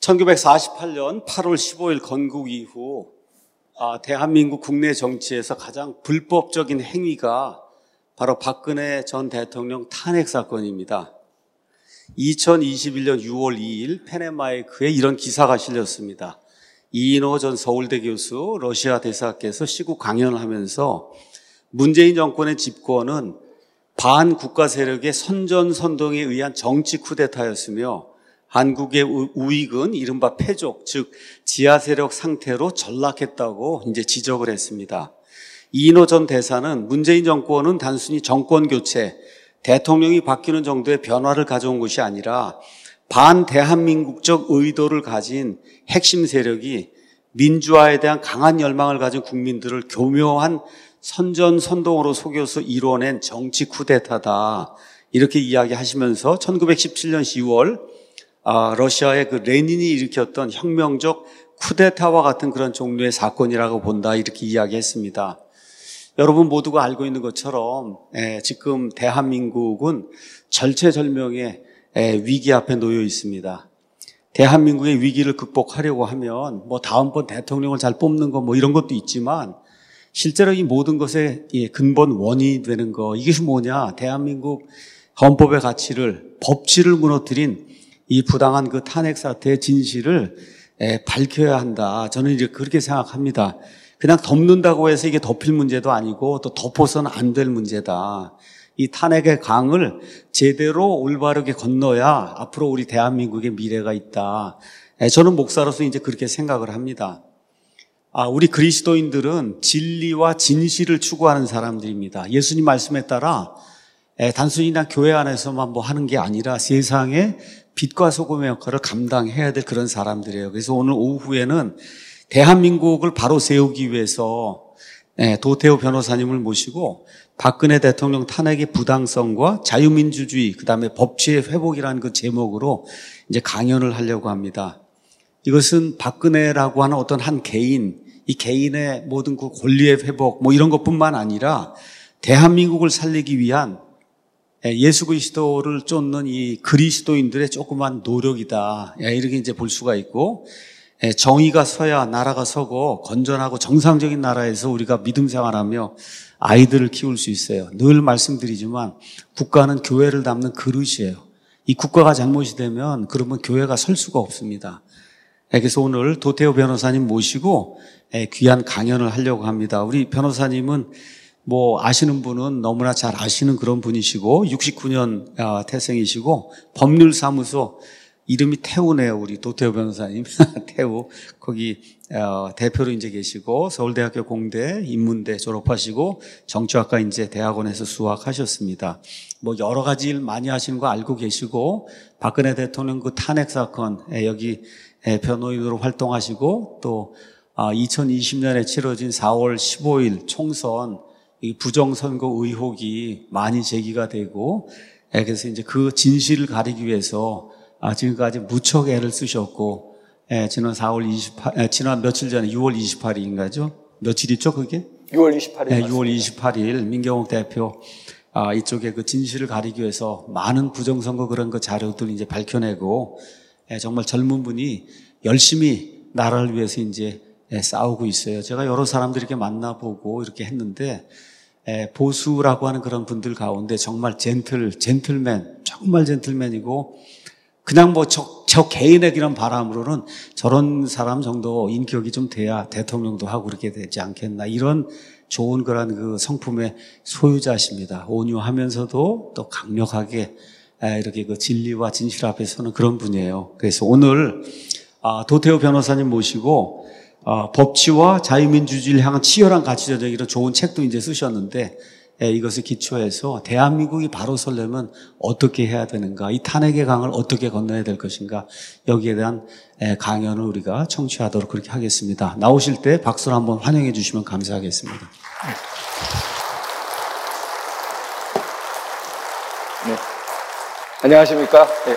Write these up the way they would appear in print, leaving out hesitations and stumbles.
1948년 8월 15일 건국 이후 대한민국 국내 정치에서 가장 불법적인 행위가 바로 박근혜 전 대통령 탄핵 사건입니다. 2021년 6월 2일 펜앤마이크에 이런 기사가 실렸습니다. 이인호 전 서울대 교수 러시아 대사께서 시국 강연을 하면서 문재인 정권의 집권은 반국가 세력의 선전선동에 의한 정치 쿠데타였으며 한국의 우익은 이른바 패족, 즉 지하 세력 상태로 전락했다고 이제 지적을 했습니다. 이인호 전 대사는 문재인 정권은 단순히 정권 교체, 대통령이 바뀌는 정도의 변화를 가져온 것이 아니라 반대한민국적 의도를 가진 핵심 세력이 민주화에 대한 강한 열망을 가진 국민들을 교묘한 선전선동으로 속여서 이뤄낸 정치 쿠데타다. 이렇게 이야기하시면서 1917년 10월 러시아의 그 레닌이 일으켰던 혁명적 쿠데타와 같은 그런 종류의 사건이라고 본다. 이렇게 이야기했습니다. 여러분 모두가 알고 있는 것처럼 지금 대한민국은 절체절명의 위기 앞에 놓여 있습니다. 대한민국의 위기를 극복하려고 하면 다음번 대통령을 잘 뽑는 거 이런 것도 있지만 실제로 이 모든 것의 근본 원인이 되는 거, 이것이 뭐냐? 대한민국 헌법의 가치를, 법치를 무너뜨린 이 부당한 그 탄핵 사태의 진실을 밝혀야 한다. 저는 이제 그렇게 생각합니다. 그냥 덮는다고 해서 이게 덮일 문제도 아니고 또 덮어서는 안 될 문제다. 이 탄핵의 강을 제대로 올바르게 건너야 앞으로 우리 대한민국의 미래가 있다. 저는 목사로서 이제 그렇게 생각을 합니다. 우리 그리스도인들은 진리와 진실을 추구하는 사람들입니다. 예수님 말씀에 따라 단순히 그냥 교회 안에서만 하는 게 아니라 세상에 빛과 소금의 역할을 감당해야 될 그런 사람들이에요. 그래서 오늘 오후에는 대한민국을 바로 세우기 위해서 도태우 변호사님을 모시고 박근혜 대통령 탄핵의 부당성과 자유민주주의, 그다음에 법치의 회복이라는 그 제목으로 이제 강연을 하려고 합니다. 이것은 박근혜라고 하는 어떤 한 개인, 이 개인의 모든 그 권리의 회복 이런 것뿐만 아니라 대한민국을 살리기 위한 예수 그리스도를 쫓는 이 그리스도인들의 조그만 노력이다. 이렇게 이제 볼 수가 있고, 정의가 서야 나라가 서고 건전하고 정상적인 나라에서 우리가 믿음 생활하며 아이들을 키울 수 있어요. 늘 말씀드리지만 국가는 교회를 담는 그릇이에요. 이 국가가 잘못이 되면 그러면 교회가 설 수가 없습니다. 그래서 오늘 도태우 변호사님 모시고 귀한 강연을 하려고 합니다. 우리 변호사님은 아시는 분은 너무나 잘 아시는 그런 분이시고 69년 태생이시고 법률사무소 이름이 태우네요. 우리 도태우 변호사님. 태우. 거기 대표로 이제 계시고 서울대학교 공대 인문대 졸업하시고 정치학과 이제 대학원에서 수학하셨습니다. 여러 가지 일 많이 하시는 거 알고 계시고 박근혜 대통령 그 탄핵 사건 여기 변호인으로 활동하시고 또 2020년에 치러진 4월 15일 총선 이 부정선거 의혹이 많이 제기가 되고 그래서 이제 그 진실을 가리기 위해서 지금까지 무척 애를 쓰셨고 지난 며칠 전에 6월 28일인가죠? 며칠 있죠 그게? 6월 28일. 네, 6월 28일 민경욱 대표 이쪽에 그 진실을 가리기 위해서 많은 부정선거 그런 그 자료들 이제 밝혀내고 정말 젊은 분이 열심히 나라를 위해서 이제 싸우고 있어요. 제가 여러 사람들 이렇게 만나보고 이렇게 했는데 보수라고 하는 그런 분들 가운데 정말 젠틀맨, 정말 젠틀맨이고 그냥 저 개인의 그런 바람으로는 저런 사람 정도 인격이 좀 돼야 대통령도 하고 그렇게 되지 않겠나. 이런 좋은 그런 그 성품의 소유자십니다. 온유하면서도 또 강력하게 이렇게 그 진리와 진실 앞에 서는 그런 분이에요. 그래서 오늘 도태우 변호사님 모시고 법치와 자유민주주의를 향한 치열한 가치전쟁 이런 좋은 책도 이제 쓰셨는데 이것을 기초해서 대한민국이 바로 서려면 어떻게 해야 되는가, 이 탄핵의 강을 어떻게 건너야 될 것인가, 여기에 대한 강연을 우리가 청취하도록 그렇게 하겠습니다. 나오실 때 박수로 한번 환영해 주시면 감사하겠습니다. 네. 안녕하십니까? 네.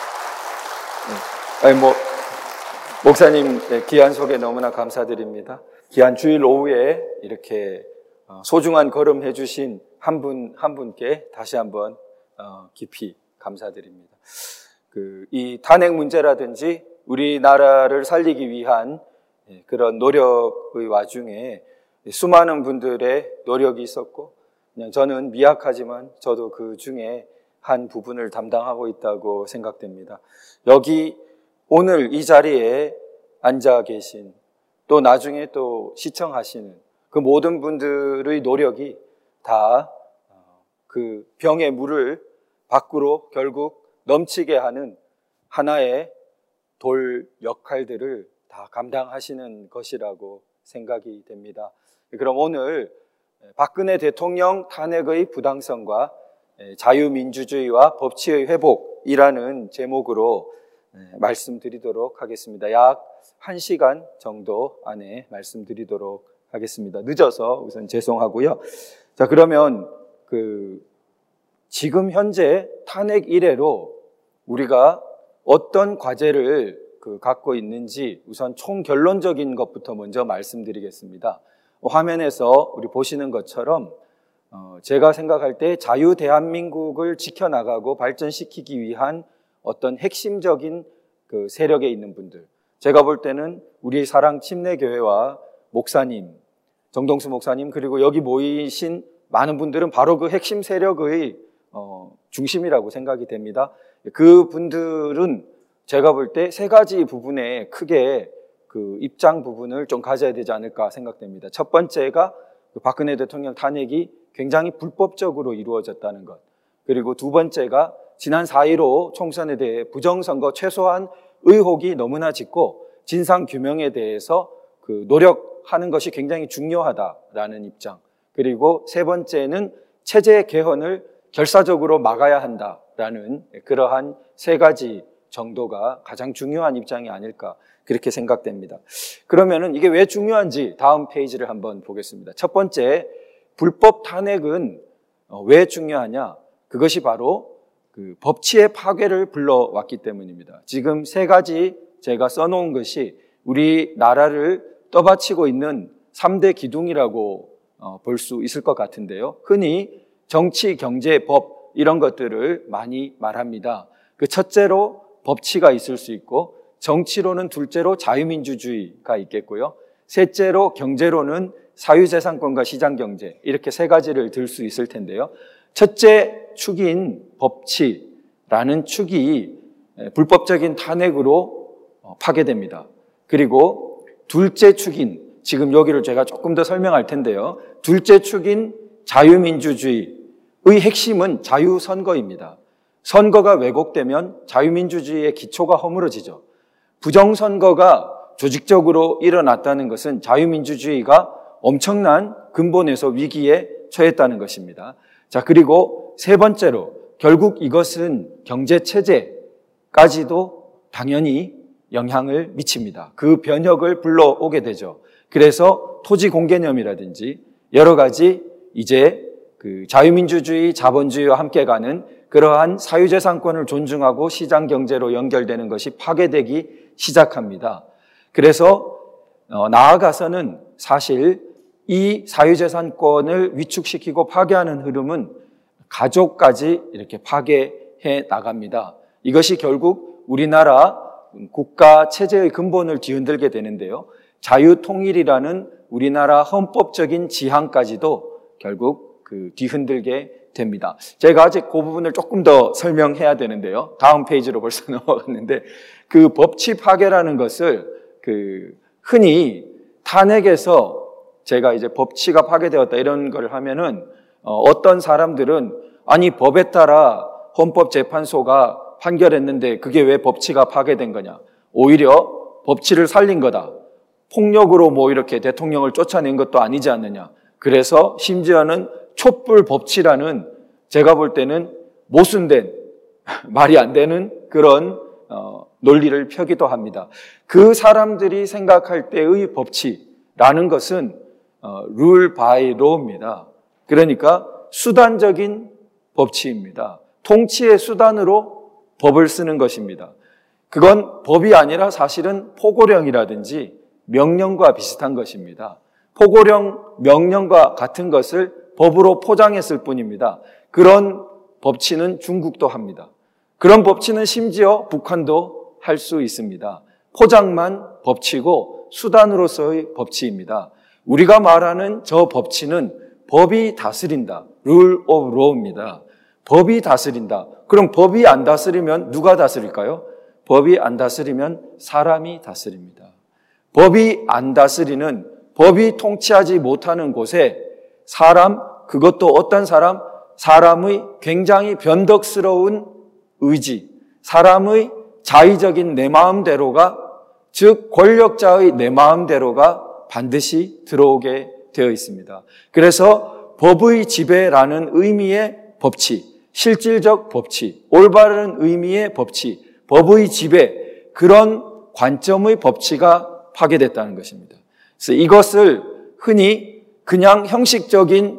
목사님 귀한 소개 너무나 감사드립니다. 귀한 주일 오후에 이렇게 소중한 걸음 해주신 한 분께 다시 한번 깊이 감사드립니다. 이 탄핵 문제라든지 우리나라를 살리기 위한 그런 노력의 와중에 수많은 분들의 노력이 있었고, 그냥 저는 미약하지만 저도 그 중에 한 부분을 담당하고 있다고 생각됩니다. 여기 오늘 이 자리에 앉아 계신, 또 나중에 또 시청하시는 그 모든 분들의 노력이 다 그 병의 물을 밖으로 결국 넘치게 하는 하나의 돌 역할들을 다 감당하시는 것이라고 생각이 됩니다. 그럼 오늘 박근혜 대통령 탄핵의 부당성과 자유민주주의와 법치의 회복이라는 제목으로 말씀드리도록 하겠습니다. 약 1시간 정도 안에 말씀드리도록 하겠습니다. 늦어서 우선 죄송하고요. 자, 그러면 지금 현재 탄핵 이래로 우리가 어떤 과제를 갖고 있는지 우선 총결론적인 것부터 먼저 말씀드리겠습니다. 화면에서 우리 보시는 것처럼 제가 생각할 때 자유 대한민국을 지켜나가고 발전시키기 위한 어떤 핵심적인 그 세력에 있는 분들, 제가 볼 때는 우리 사랑 침례교회와 목사님, 정동수 목사님, 그리고 여기 모이신 많은 분들은 바로 그 핵심 세력의 중심이라고 생각이 됩니다. 그 분들은 제가 볼 때 세 가지 부분에 크게 그 입장 부분을 좀 가져야 되지 않을까 생각됩니다. 첫 번째가 박근혜 대통령 탄핵이 굉장히 불법적으로 이루어졌다는 것. 그리고 두 번째가 지난 4.15 총선에 대해 부정선거 최소한 의혹이 너무나 짙고 진상규명에 대해서 노력하는 것이 굉장히 중요하다라는 입장. 그리고 세 번째는 체제 개헌을 결사적으로 막아야 한다라는 그러한 세 가지 정도가 가장 중요한 입장이 아닐까 그렇게 생각됩니다. 그러면은 이게 왜 중요한지 다음 페이지를 한번 보겠습니다. 첫 번째, 불법 탄핵은 왜 중요하냐? 그것이 바로 그 법치의 파괴를 불러왔기 때문입니다. 지금 세 가지 제가 써놓은 것이 우리나라를 떠받치고 있는 3대 기둥이라고 볼 수 있을 것 같은데요. 흔히 정치, 경제, 법 이런 것들을 많이 말합니다. 그 첫째로 법치가 있을 수 있고, 정치로는 둘째로 자유민주주의가 있겠고요. 셋째로 경제로는 사유재산권과 시장경제, 이렇게 세 가지를 들 수 있을 텐데요. 첫째 축인 법치라는 축이 불법적인 탄핵으로 파괴됩니다. 그리고 둘째 축인, 지금 여기를 제가 조금 더 설명할 텐데요. 둘째 축인 자유민주주의의 핵심은 자유선거입니다. 선거가 왜곡되면 자유민주주의의 기초가 허물어지죠. 부정선거가 조직적으로 일어났다는 것은 자유민주주의가 엄청난 근본에서 위기에 처했다는 것입니다. 자, 그리고 세 번째로 결국 이것은 경제체제까지도 당연히 영향을 미칩니다. 그 변혁을 불러오게 되죠. 그래서 토지 공개념이라든지 여러 가지 이제 그 자유민주주의, 자본주의와 함께 가는 그러한 사유재산권을 존중하고 시장경제로 연결되는 것이 파괴되기 시작합니다. 그래서 나아가서는 사실 이 사유재산권을 위축시키고 파괴하는 흐름은 가족까지 이렇게 파괴해 나갑니다. 이것이 결국 우리나라 국가 체제의 근본을 뒤흔들게 되는데요. 자유통일이라는 우리나라 헌법적인 지향까지도 결국 뒤흔들게 됩니다. 제가 아직 그 부분을 조금 더 설명해야 되는데요. 다음 페이지로 벌써 넘어갔는데, 그 법치 파괴라는 것을 흔히 탄핵에서 제가 이제 법치가 파괴되었다 이런 걸 하면은 어떤 사람들은 아니 법에 따라 헌법재판소가 판결했는데 그게 왜 법치가 파괴된 거냐? 오히려 법치를 살린 거다. 폭력으로 뭐 이렇게 대통령을 쫓아낸 것도 아니지 않느냐. 그래서 심지어는 촛불 법치라는 제가 볼 때는 모순된 말이 안 되는 그런 논리를 펴기도 합니다. 그 사람들이 생각할 때의 법치라는 것은 rule by law입니다. 그러니까 수단적인 법치입니다. 통치의 수단으로 법을 쓰는 것입니다. 그건 법이 아니라 사실은 포고령이라든지 명령과 비슷한 것입니다. 포고령, 명령과 같은 것을 법으로 포장했을 뿐입니다. 그런 법치는 중국도 합니다. 그런 법치는 심지어 북한도 할 수 있습니다. 포장만 법치고 수단으로서의 법치입니다. 우리가 말하는 저 법치는 법이 다스린다. rule of law입니다. 법이 다스린다. 그럼 법이 안 다스리면 누가 다스릴까요? 법이 안 다스리면 사람이 다스립니다. 법이 안 다스리는, 법이 통치하지 못하는 곳에 사람, 그것도 어떤 사람? 사람의 굉장히 변덕스러운 의지, 사람의 자의적인 내 마음대로가, 즉 권력자의 내 마음대로가 반드시 들어오게 되어 있습니다. 그래서 법의 지배라는 의미의 법치, 실질적 법치, 올바른 의미의 법치, 법의 지배, 그런 관점의 법치가 파괴됐다는 것입니다. 그래서 이것을 흔히 그냥 형식적인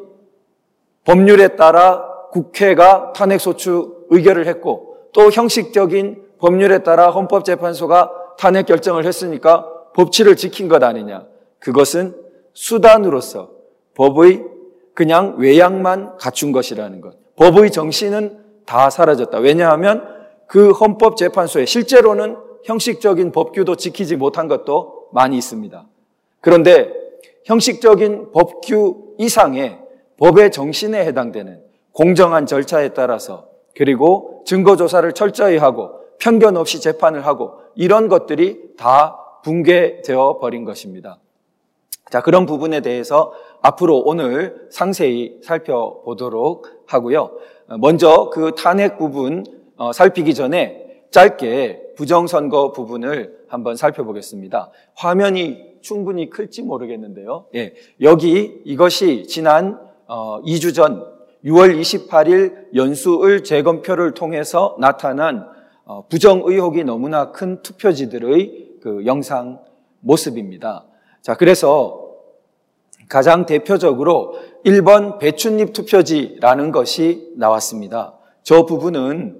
법률에 따라 국회가 탄핵소추 의결을 했고, 또 형식적인 법률에 따라 헌법재판소가 탄핵 결정을 했으니까 법치를 지킨 것 아니냐. 그것은 수단으로서 법의 그냥 외양만 갖춘 것이라는 것. 법의 정신은 다 사라졌다. 왜냐하면 그 헌법재판소에 실제로는 형식적인 법규도 지키지 못한 것도 많이 있습니다. 그런데 형식적인 법규 이상의 법의 정신에 해당되는 공정한 절차에 따라서, 그리고 증거조사를 철저히 하고 편견 없이 재판을 하고, 이런 것들이 다 붕괴되어 버린 것입니다. 자, 그런 부분에 대해서 앞으로 오늘 상세히 살펴보도록 하고요. 먼저 그 탄핵 부분 살피기 전에 짧게 부정선거 부분을 한번 살펴보겠습니다. 화면이 충분히 클지 모르겠는데요. 예, 여기 이것이 지난 2주 전 6월 28일 연수을 재검표를 통해서 나타난 부정 의혹이 너무나 큰 투표지들의 그 영상 모습입니다. 자, 그래서 가장 대표적으로 1번 배춧잎 투표지라는 것이 나왔습니다. 저 부분은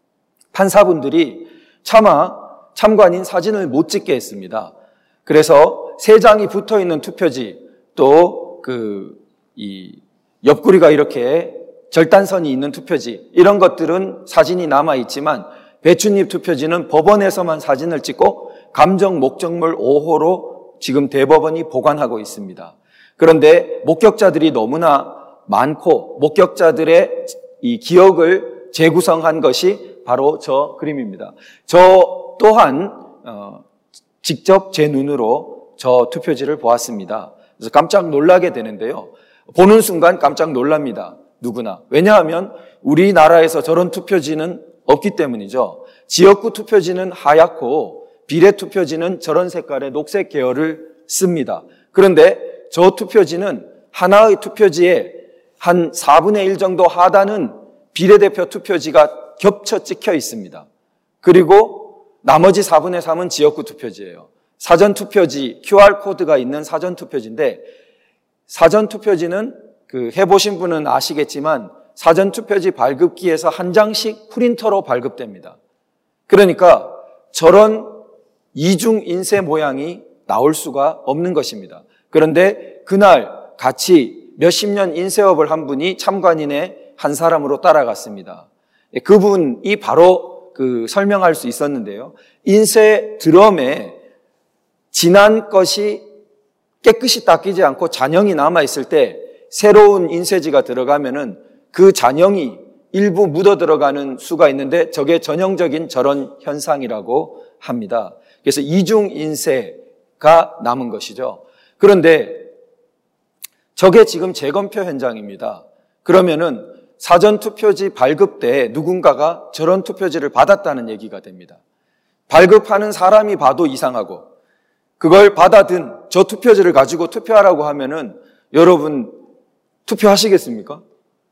판사분들이 차마 참관인 사진을 못 찍게 했습니다. 그래서 3장이 붙어 있는 투표지, 또 이 옆구리가 이렇게 절단선이 있는 투표지, 이런 것들은 사진이 남아 있지만 배춧잎 투표지는 법원에서만 사진을 찍고 감정 목적물 5호로 지금 대법원이 보관하고 있습니다. 그런데 목격자들이 너무나 많고 목격자들의 이 기억을 재구성한 것이 바로 저 그림입니다. 저 또한 직접 제 눈으로 저 투표지를 보았습니다. 그래서 깜짝 놀라게 되는데요. 보는 순간 깜짝 놀랍니다. 누구나. 왜냐하면 우리나라에서 저런 투표지는 없기 때문이죠. 지역구 투표지는 하얗고 비례 투표지는 저런 색깔의 녹색 계열을 씁니다. 그런데 저 투표지는 하나의 투표지에 한 4분의 1 정도 하단은 비례대표 투표지가 겹쳐 찍혀 있습니다. 그리고 나머지 4분의 3은 지역구 투표지예요. 사전투표지, QR코드가 있는 사전투표지인데, 사전투표지는 해보신 분은 아시겠지만 사전투표지 발급기에서 한 장씩 프린터로 발급됩니다. 그러니까 저런 이중 인쇄 모양이 나올 수가 없는 것입니다. 그런데 그날 같이 몇십 년 인쇄업을 한 분이 참관인의 한 사람으로 따라갔습니다. 그분이 바로 설명할 수 있었는데요. 인쇄 드럼에 지난 것이 깨끗이 닦이지 않고 잔형이 남아있을 때 새로운 인쇄지가 들어가면은 그 잔형이 일부 묻어 들어가는 수가 있는데 저게 전형적인 저런 현상이라고 합니다. 그래서 이중 인쇄가 남은 것이죠. 그런데 저게 지금 재검표 현장입니다. 그러면은 사전투표지 발급 때 누군가가 저런 투표지를 받았다는 얘기가 됩니다. 발급하는 사람이 봐도 이상하고, 그걸 받아든 저 투표지를 가지고 투표하라고 하면은 여러분 투표하시겠습니까?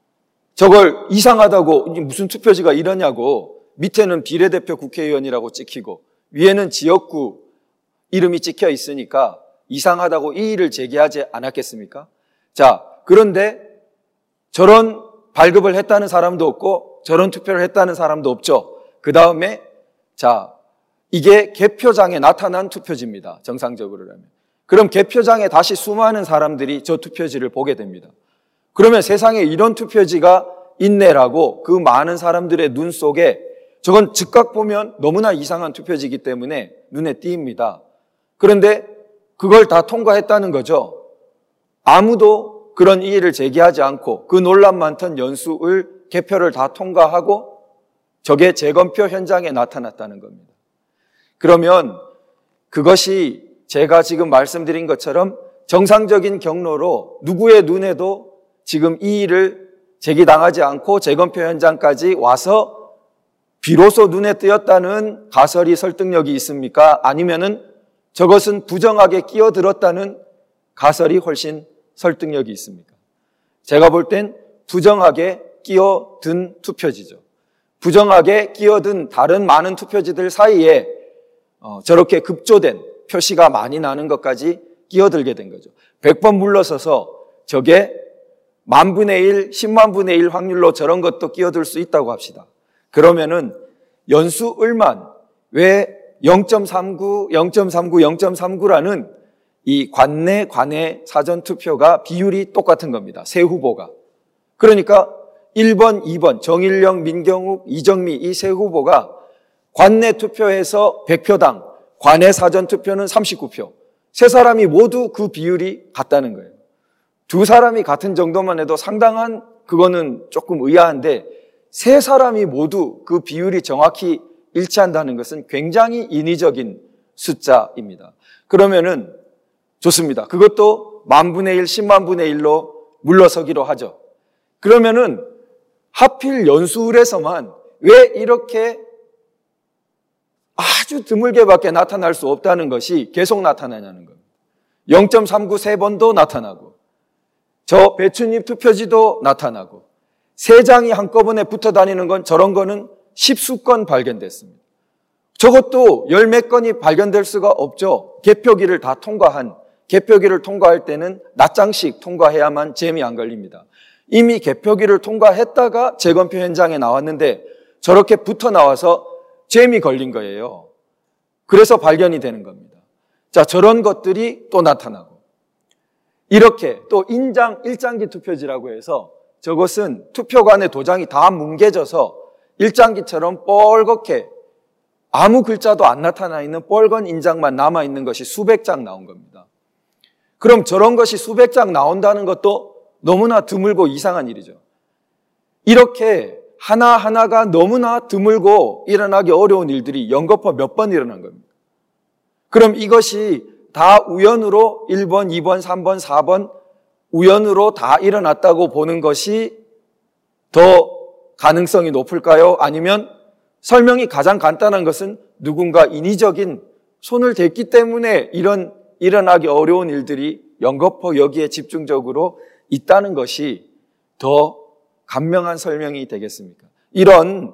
저걸 이상하다고 무슨 투표지가 이러냐고, 밑에는 비례대표 국회의원이라고 찍히고 위에는 지역구 이름이 찍혀 있으니까 이상하다고 이의를 제기하지 않았겠습니까? 자, 그런데 저런 발급을 했다는 사람도 없고 저런 투표를 했다는 사람도 없죠. 그 다음에 자, 이게 개표장에 나타난 투표지입니다. 정상적으로라면. 그럼 개표장에 다시 수많은 사람들이 저 투표지를 보게 됩니다. 그러면 세상에 이런 투표지가 있네라고 그 많은 사람들의 눈 속에 저건 즉각 보면 너무나 이상한 투표지이기 때문에 눈에 띄입니다. 그런데 그걸 다 통과했다는 거죠. 아무도 그런 이의를 제기하지 않고 그 논란 많던 연수을 개표를 다 통과하고 저게 재검표 현장에 나타났다는 겁니다. 그러면 그것이 제가 지금 말씀드린 것처럼 정상적인 경로로 누구의 눈에도 지금 이의를 제기당하지 않고 재검표 현장까지 와서 비로소 눈에 띄었다는 가설이 설득력이 있습니까? 아니면은 저것은 부정하게 끼어들었다는 가설이 훨씬 설득력이 있습니까? 제가 볼 땐 부정하게 끼어든 투표지죠. 부정하게 끼어든 다른 많은 투표지들 사이에 저렇게 급조된 표시가 많이 나는 것까지 끼어들게 된 거죠. 100번 물러서서 저게 10,000분의 1, 100,000분의 1 확률로 저런 것도 끼어들 수 있다고 합시다. 그러면은 연수을만 왜 0.39, 0.39, 0.39라는 이 관내 사전투표가 비율이 똑같은 겁니다. 세 후보가. 그러니까 1번, 2번, 정일영, 민경욱, 이정미 이 세 후보가 관내 투표에서 100표당 관내 사전투표는 39표. 세 사람이 모두 그 비율이 같다는 거예요. 두 사람이 같은 정도만 해도 상당한 그거는 조금 의아한데 세 사람이 모두 그 비율이 정확히 일치한다는 것은 굉장히 인위적인 숫자입니다. 그러면은 좋습니다. 그것도 10,000분의 1, 100,000분의 1로 물러서기로 하죠. 그러면은 하필 연수을에서만 왜 이렇게 아주 드물게밖에 나타날 수 없다는 것이 계속 나타나냐는 겁니다. 0.39 3번도 나타나고 저 배춧잎 투표지도 나타나고 세 장이 한꺼번에 붙어 다니는 건 저런 거는 10수 건 발견됐습니다. 저것도 열 몇 건이 발견될 수가 없죠. 개표기를 다 통과한, 개표기를 통과할 때는 몇 장씩 통과해야만 잼이 안 걸립니다. 이미 개표기를 통과했다가 재검표 현장에 나왔는데 저렇게 붙어 나와서 잼이 걸린 거예요. 그래서 발견이 되는 겁니다. 자, 저런 것들이 또 나타나고 이렇게 또 일장기 투표지라고 해서 저것은 투표관의 도장이 다 뭉개져서 일장기처럼 뻘겋게 아무 글자도 안 나타나 있는 뻘건 인장만 남아있는 것이 수백 장 나온 겁니다. 그럼 저런 것이 수백 장 나온다는 것도 너무나 드물고 이상한 일이죠. 이렇게 하나하나가 너무나 드물고 일어나기 어려운 일들이 연거푸 몇 번 일어난 겁니다. 그럼 이것이 다 우연으로 1번, 2번, 3번, 4번 우연으로 다 일어났다고 보는 것이 더 가능성이 높을까요? 아니면 설명이 가장 간단한 것은 누군가 인위적인 손을 댔기 때문에 이런 일어나기 어려운 일들이 연거푸 여기에 집중적으로 있다는 것이 더 간명한 설명이 되겠습니까? 이런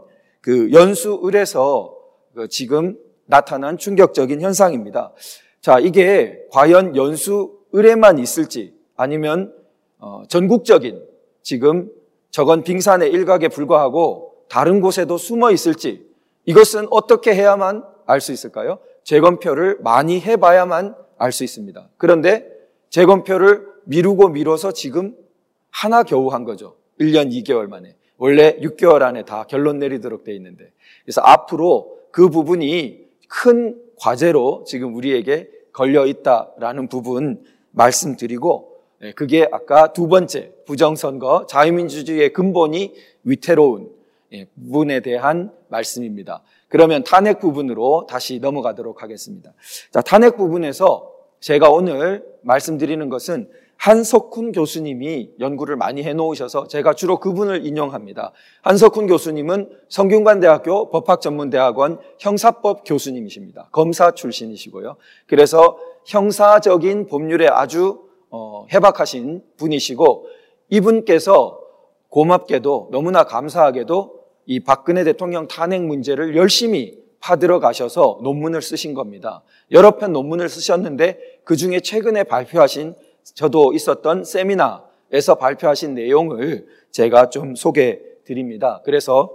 연수을에서 지금 나타난 충격적인 현상입니다. 자, 이게 과연 연수을에만 있을지 아니면 전국적인 지금 저건 빙산의 일각에 불과하고 다른 곳에도 숨어 있을지 이것은 어떻게 해야만 알 수 있을까요? 재검표를 많이 해봐야만 알 수 있습니다. 그런데 재검표를 미뤄서 지금 하나 겨우 한 거죠. 1년 2개월 만에. 원래 6개월 안에 다 결론 내리도록 돼 있는데. 그래서 앞으로 그 부분이 큰 과제로 지금 우리에게 걸려 있다라는 부분 말씀드리고 그게 아까 두 번째 부정선거 자유민주주의의 근본이 위태로운 부분에 대한 말씀입니다. 그러면 탄핵 부분으로 다시 넘어가도록 하겠습니다. 자, 탄핵 부분에서 제가 오늘 말씀드리는 것은 한석훈 교수님이 연구를 많이 해놓으셔서 제가 주로 그분을 인용합니다. 한석훈 교수님은 성균관대학교 법학전문대학원 형사법 교수님이십니다. 검사 출신이시고요. 그래서 형사적인 법률에 아주 해박하신 분이시고 이분께서 고맙게도 너무나 감사하게도 이 박근혜 대통령 탄핵 문제를 열심히 파들어 가셔서 논문을 쓰신 겁니다. 여러 편 논문을 쓰셨는데 그중에 최근에 발표하신 저도 있었던 세미나에서 발표하신 내용을 제가 좀 소개해 드립니다. 그래서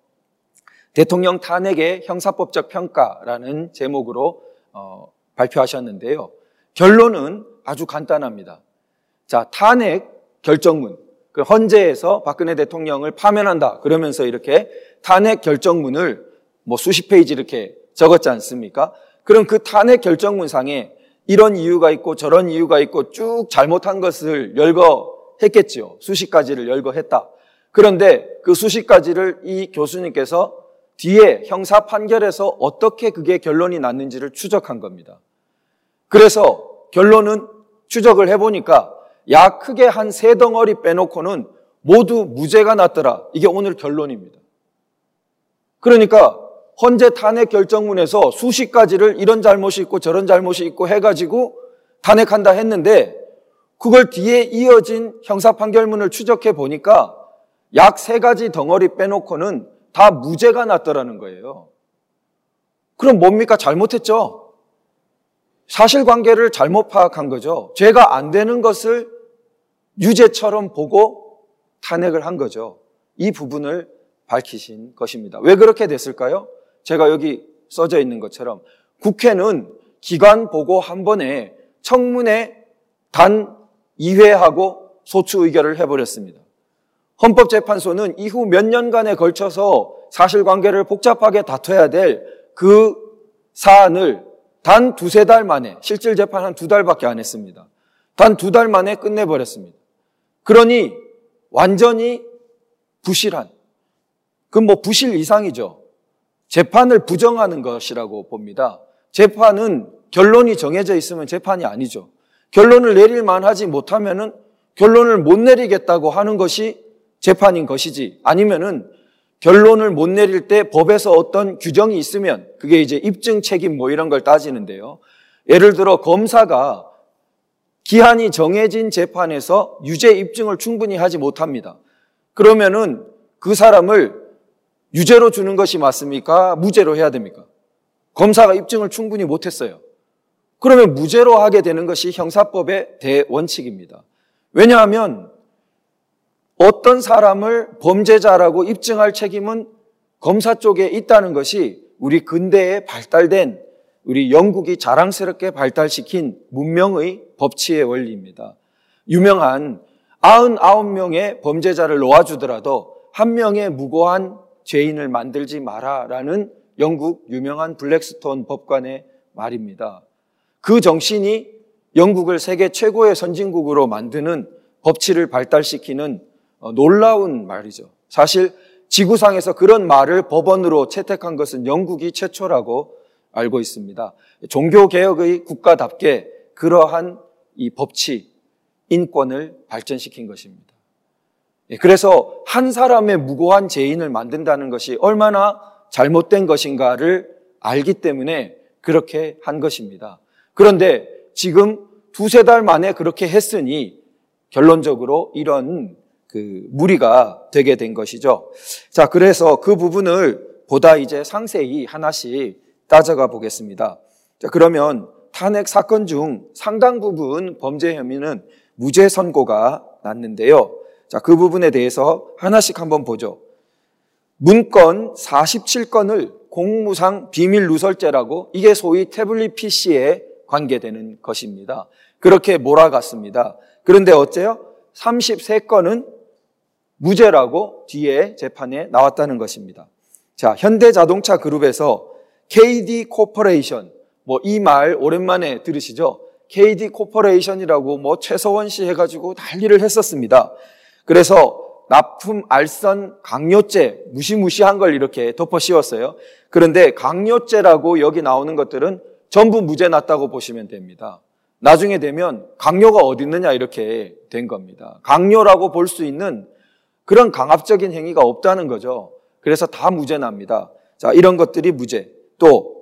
대통령 탄핵의 형사법적 평가라는 제목으로 발표하셨는데요. 결론은 아주 간단합니다. 자, 탄핵 결정문, 헌재에서 박근혜 대통령을 파면한다 그러면서 이렇게 탄핵 결정문을 뭐 수십 페이지 이렇게 적었지 않습니까? 그럼 그 탄핵 결정문상에 이런 이유가 있고 저런 이유가 있고 쭉 잘못한 것을 열거했겠죠. 수십 가지를 열거했다. 그런데 그 수십 가지를 이 교수님께서 뒤에 형사 판결에서 어떻게 그게 결론이 났는지를 추적한 겁니다. 그래서 결론은 추적을 해보니까 야 크게 한 세 덩어리 빼놓고는 모두 무죄가 났더라. 이게 오늘 결론입니다. 그러니까 헌재 탄핵 결정문에서 수십 가지를 이런 잘못이 있고 저런 잘못이 있고 해가지고 탄핵한다 했는데 그걸 뒤에 이어진 형사 판결문을 추적해 보니까 약 세 가지 덩어리 빼놓고는 다 무죄가 났더라는 거예요. 그럼 뭡니까? 잘못했죠. 사실관계를 잘못 파악한 거죠. 죄가 안 되는 것을 유죄처럼 보고 탄핵을 한 거죠. 이 부분을 밝히신 것입니다. 왜 그렇게 됐을까요? 제가 여기 써져 있는 것처럼 국회는 기관 보고 한 번에 청문회 단 2회하고 소추 의결을 해버렸습니다. 헌법재판소는 이후 몇 년간에 걸쳐서 사실관계를 복잡하게 다퉈야 될 그 사안을 단 두세 달 만에, 실질 재판 한 2달밖에 안 했습니다. 단 2달 만에 끝내버렸습니다. 그러니 완전히 부실한, 그건 뭐 부실 이상이죠. 재판을 부정하는 것이라고 봅니다. 재판은 결론이 정해져 있으면 재판이 아니죠. 결론을 내릴 만하지 못하면은 결론을 못 내리겠다고 하는 것이 재판인 것이지, 아니면은 결론을 못 내릴 때 법에서 어떤 규정이 있으면 그게 이제 입증 책임 뭐 이런 걸 따지는데요. 예를 들어 검사가 기한이 정해진 재판에서 유죄 입증을 충분히 하지 못합니다. 그러면은 그 사람을 유죄로 주는 것이 맞습니까? 무죄로 해야 됩니까? 검사가 입증을 충분히 못했어요. 그러면 무죄로 하게 되는 것이 형사법의 대원칙입니다. 왜냐하면 어떤 사람을 범죄자라고 입증할 책임은 검사 쪽에 있다는 것이 우리 근대에 발달된, 우리 영국이 자랑스럽게 발달시킨 문명의 법치의 원리입니다. 유명한 99명의 범죄자를 놓아주더라도 한 명의 무고한 죄인을 만들지 마라라는 영국 유명한 블랙스톤 법관의 말입니다. 그 정신이 영국을 세계 최고의 선진국으로 만드는 법치를 발달시키는 놀라운 말이죠. 사실 지구상에서 그런 말을 법원으로 채택한 것은 영국이 최초라고 알고 있습니다. 종교개혁의 국가답게 그러한 이 법치, 인권을 발전시킨 것입니다. 그래서 한 사람의 무고한 죄인을 만든다는 것이 얼마나 잘못된 것인가를 알기 때문에 그렇게 한 것입니다. 그런데 지금 두세 달 만에 그렇게 했으니 결론적으로 이런 무리가 되게 된 것이죠. 자, 그래서 그 부분을 보다 이제 상세히 하나씩 따져가 보겠습니다. 자, 그러면 탄핵 사건 중 상당 부분 범죄 혐의는 무죄 선고가 났는데요. 자, 그 부분에 대해서 하나씩 한번 보죠. 문건 47건을 공무상 비밀 누설죄라고, 이게 소위 태블릿 PC에 관계되는 것입니다. 그렇게 몰아갔습니다. 그런데 어째요? 33건은 무죄라고 뒤에 재판에 나왔다는 것입니다. 자, 현대자동차 그룹에서 KD 코퍼레이션, 뭐 이 말 오랜만에 들으시죠? KD 코퍼레이션이라고 뭐 최서원 씨 해가지고 난리를 했었습니다. 그래서 납품 알선 강요죄, 무시무시한 걸 이렇게 덮어 씌웠어요. 그런데 강요죄라고 여기 나오는 것들은 전부 무죄 났다고 보시면 됩니다. 나중에 되면 강요가 어디 있느냐 이렇게 된 겁니다. 강요라고 볼 수 있는 그런 강압적인 행위가 없다는 거죠. 그래서 다 무죄 납니다. 자, 이런 것들이 무죄. 또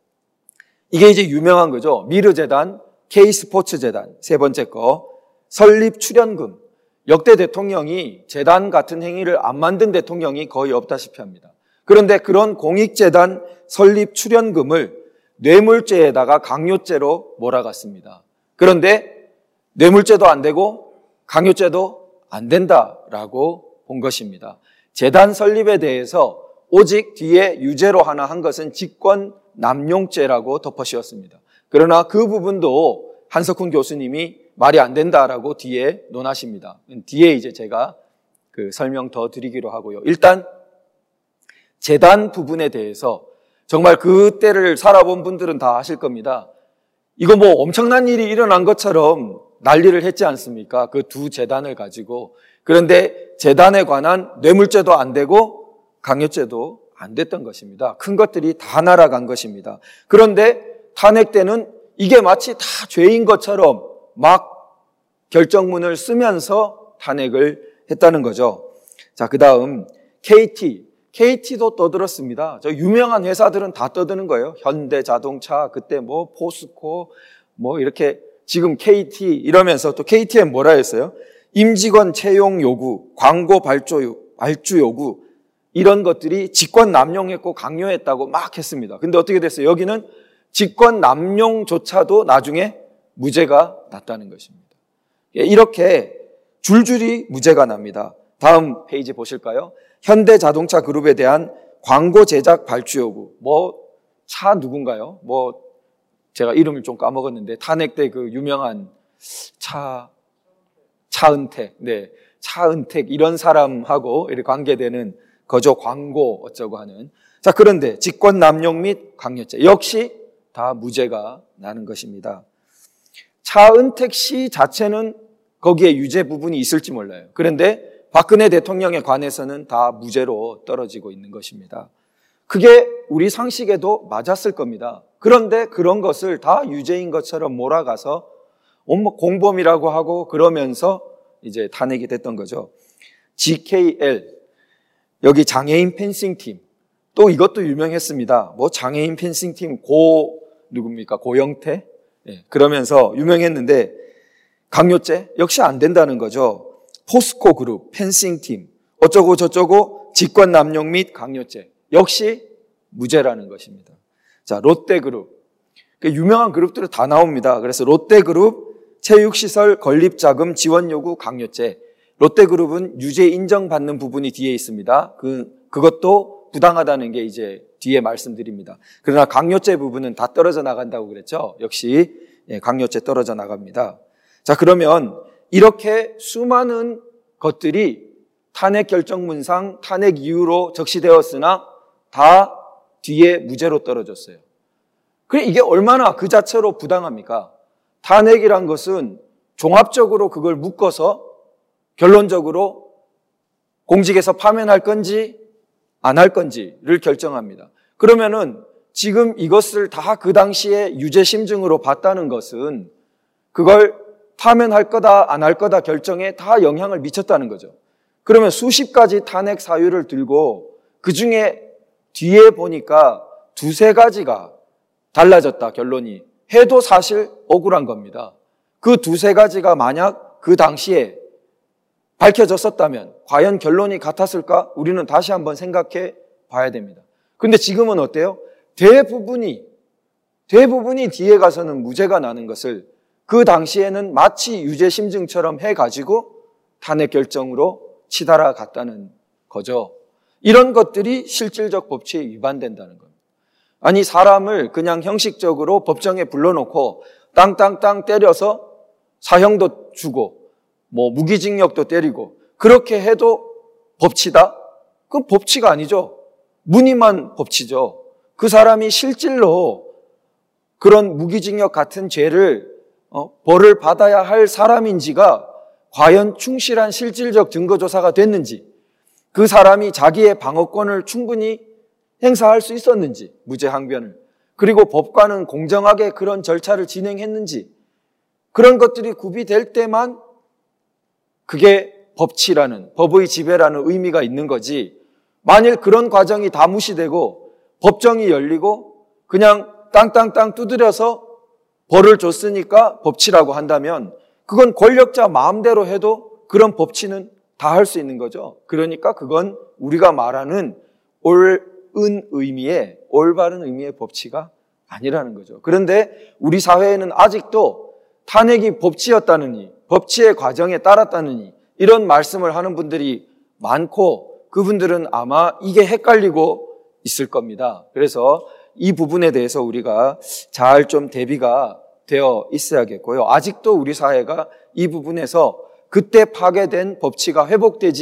이게 이제 유명한 거죠. 미르재단, K스포츠재단, 세 번째 거, 설립 출연금. 역대 대통령이 재단 같은 행위를 안 만든 대통령이 거의 없다시피 합니다. 그런데 그런 공익재단 설립 출연금을 뇌물죄에다가 강요죄로 몰아갔습니다. 그런데 뇌물죄도 안 되고 강요죄도 안 된다라고 본 것입니다. 재단 설립에 대해서 오직 뒤에 유죄로 하나 한 것은 직권 남용죄라고 덮어씌웠습니다. 그러나 그 부분도 한석훈 교수님이 말이 안 된다라고 뒤에 논하십니다. 뒤에 이제 제가 설명 더 드리기로 하고요. 일단 재단 부분에 대해서 정말 그때를 살아본 분들은 다 아실 겁니다. 이거 뭐 엄청난 일이 일어난 것처럼 난리를 했지 않습니까? 그 두 제단을 가지고. 그런데 제단에 관한 뇌물죄도 안 되고 강요죄도 안 됐던 것입니다. 큰 것들이 다 날아간 것입니다. 그런데 탄핵 때는 이게 마치 다 죄인 것처럼 막 결정문을 쓰면서 탄핵을 했다는 거죠. 자, 그 다음 KT도 떠들었습니다. 저 유명한 회사들은 다 떠드는 거예요. 현대자동차, 그때 뭐 포스코, 뭐 이렇게 지금 KT 이러면서 또 KT엔 뭐라 했어요? 임직원 채용 요구, 광고 발주 요구 이런 것들이 직권 남용했고 강요했다고 막 했습니다. 근데 어떻게 됐어요? 여기는 직권 남용조차도 나중에 무죄가 났다는 것입니다. 이렇게 줄줄이 무죄가 납니다. 다음 페이지 보실까요? 현대자동차 그룹에 대한 광고 제작 발주 요구. 차 누군가요? 제가 이름을 좀 까먹었는데 탄핵 때 그 유명한 차은택. 네. 차은택 이런 사람하고 이렇게 관계되는 거저 광고 어쩌고 하는. 자, 그런데 직권 남용 및 강요죄 역시 다 무죄가 나는 것입니다. 차은택 씨 자체는 거기에 유죄 부분이 있을지 몰라요. 그런데 박근혜 대통령에 관해서는 다 무죄로 떨어지고 있는 것입니다. 그게 우리 상식에도 맞았을 겁니다. 그런데 그런 것을 다 유죄인 것처럼 몰아가서 공범이라고 하고 그러면서 이제 탄핵이 됐던 거죠. GKL, 여기 장애인 펜싱팀. 또 이것도 유명했습니다. 장애인 펜싱팀 누굽니까? 고영태? 네, 그러면서 유명했는데 강요죄 역시 안 된다는 거죠. 포스코 그룹, 펜싱팀, 어쩌고 저쩌고 직권 남용 및 강요죄 역시 무죄라는 것입니다. 자, 롯데그룹. 유명한 그룹들은 다 나옵니다. 그래서 롯데그룹 체육시설 건립자금 지원 요구 강요죄. 롯데그룹은 유죄 인정받는 부분이 뒤에 있습니다. 그것도 부당하다는 게 이제 뒤에 말씀드립니다. 그러나 강요죄 부분은 다 떨어져 나간다고 그랬죠. 역시 강요죄 떨어져 나갑니다. 자, 그러면 이렇게 수많은 것들이 탄핵 결정문상 탄핵 이유로 적시되었으나 다 뒤에 무죄로 떨어졌어요. 그래, 이게 얼마나 그 자체로 부당합니까? 탄핵이란 것은 종합적으로 그걸 묶어서 결론적으로 공직에서 파면할 건지 안 할 건지를 결정합니다. 그러면은 지금 이것을 다 그 당시에 유죄 심증으로 봤다는 것은 그걸 파면할 거다 안 할 거다 결정에 다 영향을 미쳤다는 거죠. 그러면 수십 가지 탄핵 사유를 들고 그중에 뒤에 보니까 두세 가지가 달라졌다 결론이 해도 사실 억울한 겁니다. 그 두세 가지가 만약 그 당시에 밝혀졌었다면 과연 결론이 같았을까? 우리는 다시 한번 생각해 봐야 됩니다. 그런데 지금은 어때요? 대부분이 뒤에 가서는 무죄가 나는 것을 그 당시에는 마치 유죄 심증처럼 해가지고 탄핵 결정으로 치달아 갔다는 거죠. 이런 것들이 실질적 법치에 위반된다는 겁니다. 아니, 사람을 그냥 형식적으로 법정에 불러놓고 땅땅땅 때려서 사형도 주고 무기징역도 때리고 그렇게 해도 법치다? 그건 법치가 아니죠. 무늬만 법치죠. 그 사람이 실질로 그런 무기징역 같은 죄를 벌을 받아야 할 사람인지가 과연 충실한 실질적 증거조사가 됐는지, 그 사람이 자기의 방어권을 충분히 행사할 수 있었는지, 무죄 항변을, 그리고 법관은 공정하게 그런 절차를 진행했는지, 그런 것들이 구비될 때만 그게 법치라는, 법의 지배라는 의미가 있는 거지, 만일 그런 과정이 다 무시되고 법정이 열리고 그냥 땅땅땅 두드려서 벌을 줬으니까 법치라고 한다면 그건 권력자 마음대로 해도 그런 법치는 다 할 수 있는 거죠. 그러니까 그건 우리가 말하는 옳은 의미의, 올바른 의미의 법치가 아니라는 거죠. 그런데 우리 사회에는 아직도 탄핵이 법치였다느니, 법치의 과정에 따랐다느니 이런 말씀을 하는 분들이 많고 그분들은 아마 이게 헷갈리고 있을 겁니다. 그래서 이 부분에 대해서 우리가 잘 좀 대비가 되어 있어야겠고요. 아직도 우리 사회가 이 부분에서 그때 파괴된 법치가 회복되지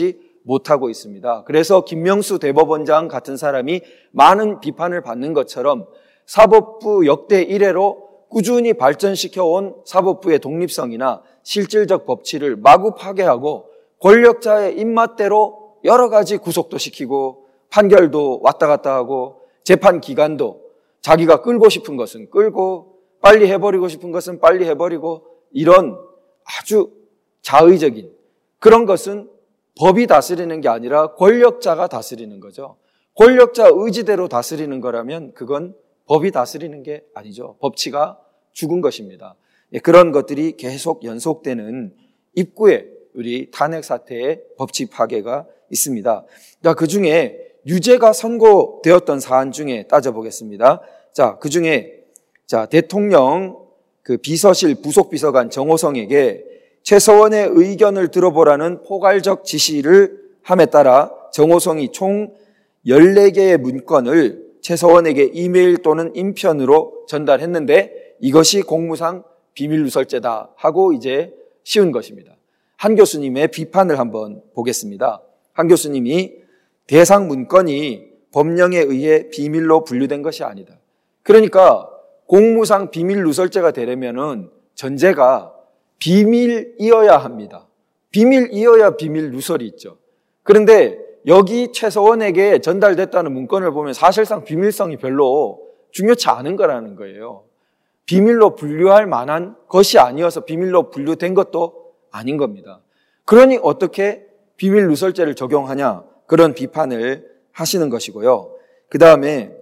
못하고 있습니다. 그래서 김명수 대법원장 같은 사람이 많은 비판을 받는 것처럼 사법부 역대 이래로 꾸준히 발전시켜온 사법부의 독립성이나 실질적 법치를 마구 파괴하고 권력자의 입맛대로 여러 가지 구속도 시키고 판결도 왔다 갔다 하고 재판 기간도 자기가 끌고 싶은 것은 끌고 빨리 해버리고 싶은 것은 빨리 해버리고 이런 아주 자의적인 그런 것은 법이 다스리는 게 아니라 권력자가 다스리는 거죠. 권력자 의지대로 다스리는 거라면 그건 법이 다스리는 게 아니죠. 법치가 죽은 것입니다. 그런 것들이 계속 연속되는 입구에 우리 탄핵 사태의 법치 파괴가 있습니다. 그 중에 유죄가 선고되었던 사안 중에 따져보겠습니다. 그 중에 대통령 비서실 부속비서관 정호성에게 최서원의 의견을 들어보라는 포괄적 지시를 함에 따라 정호성이 총 14개의 문건을 최서원에게 이메일 또는 인편으로 전달했는데 이것이 공무상 비밀누설죄다 하고 이제 씌운 것입니다. 한 교수님의 비판을 한번 보겠습니다. 한 교수님이 대상 문건이 법령에 의해 비밀로 분류된 것이 아니다. 그러니까 공무상 비밀누설죄가 되려면은 전제가 비밀이어야 합니다. 비밀이어야 비밀누설이 있죠. 그런데 여기 최서원에게 전달됐다는 문건을 보면 사실상 비밀성이 별로 중요치 않은 거라는 거예요. 비밀로 분류할 만한 것이 아니어서 비밀로 분류된 것도 아닌 겁니다. 그러니 어떻게 비밀누설죄를 적용하냐 그런 비판을 하시는 것이고요. 그 다음에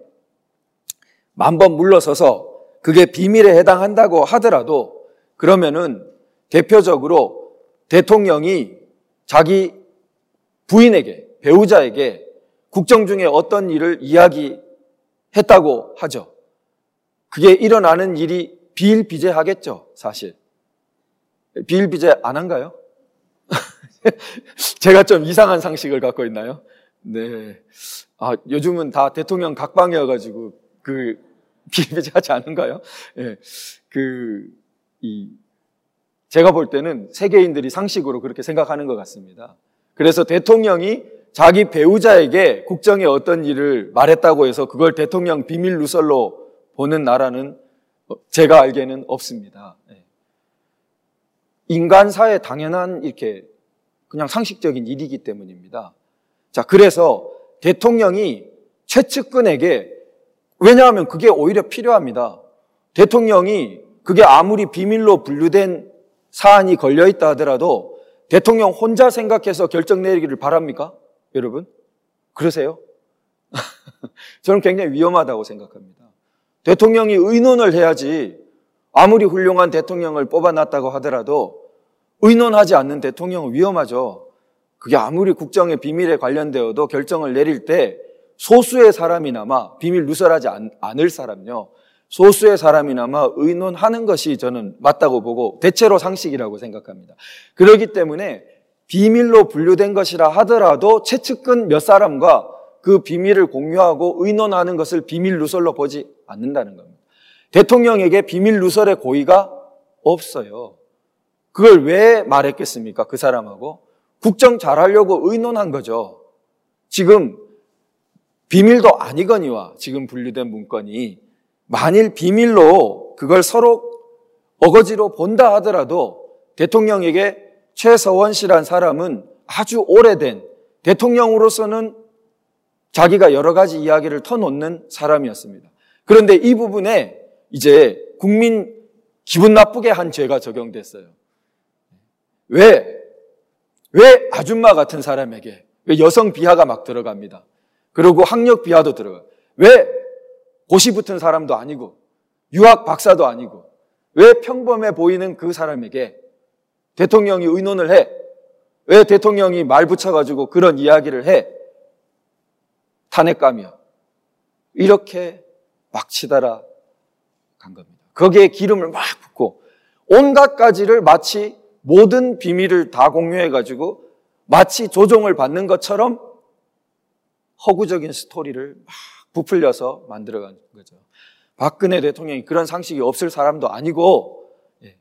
만번 물러서서 그게 비밀에 해당한다고 하더라도 그러면은 대표적으로 대통령이 자기 부인에게, 배우자에게 국정 중에 어떤 일을 이야기했다고 하죠. 그게 일어나는 일이 비일비재하겠죠, 사실. 비일비재 안 한가요? 제가 좀 이상한 상식을 갖고 있나요? 네. 요즘은 다 대통령 각방이어가지고 비일비재하지 않은가요? 네. 제가 볼 때는 세계인들이 상식으로 그렇게 생각하는 것 같습니다. 그래서 대통령이 자기 배우자에게 국정에 어떤 일을 말했다고 해서 그걸 대통령 비밀 누설로 보는 나라는 제가 알기에는 없습니다. 인간사에 당연한 이렇게 그냥 상식적인 일이기 때문입니다. 그래서 대통령이 최측근에게 왜냐하면 그게 오히려 필요합니다. 대통령이 그게 아무리 비밀로 분류된 사안이 걸려있다 하더라도 대통령 혼자 생각해서 결정 내리기를 바랍니까? 여러분? 그러세요? 저는 굉장히 위험하다고 생각합니다. 대통령이 의논을 해야지 아무리 훌륭한 대통령을 뽑아놨다고 하더라도 의논하지 않는 대통령은 위험하죠. 그게 아무리 국정의 비밀에 관련되어도 결정을 내릴 때 소수의 사람이나마 비밀 누설하지 않을 사람요. 소수의 사람이나마 의논하는 것이 저는 맞다고 보고 대체로 상식이라고 생각합니다. 그렇기 때문에 비밀로 분류된 것이라 하더라도 최측근 몇 사람과 그 비밀을 공유하고 의논하는 것을 비밀 누설로 보지 않는다는 겁니다. 대통령에게 비밀 누설의 고의가 없어요. 그걸 왜 말했겠습니까? 그 사람하고 국정 잘하려고 의논한 거죠. 지금 비밀도 아니거니와 지금 분류된 문건이 만일 비밀로 그걸 서로 어거지로 본다 하더라도 대통령에게 최서원 씨란 사람은 아주 오래된 대통령으로서는 자기가 여러 가지 이야기를 터놓는 사람이었습니다. 그런데 이 부분에 이제 국민 기분 나쁘게 한 죄가 적용됐어요. 왜 아줌마 같은 사람에게 왜 여성 비하가 막 들어갑니다. 그리고 학력 비하도 들어가요. 왜 고시 붙은 사람도 아니고 유학 박사도 아니고 왜 평범해 보이는 그 사람에게 대통령이 의논을 해? 왜 대통령이 말 붙여가지고 그런 이야기를 해? 탄핵감이야. 이렇게 막 치달아 간 겁니다. 거기에 기름을 막 붓고 온갖 가지를 마치 모든 비밀을 다 공유해가지고 마치 조종을 받는 것처럼 허구적인 스토리를 막 부풀려서 만들어간 거죠. 박근혜 대통령이 그런 상식이 없을 사람도 아니고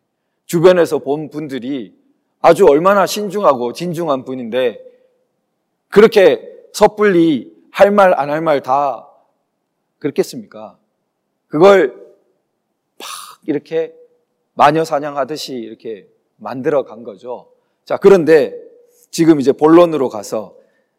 주변에서 본 분들이 아주 얼마나 신중하고 진중한 분인데 그렇게 섣불리 할 말 안 할 말 다 그렇겠습니까? 그걸 막 이렇게 마녀 사냥하듯이 이렇게 만들어 간 거죠. 자, 그런데 지금 이제 본론으로 가서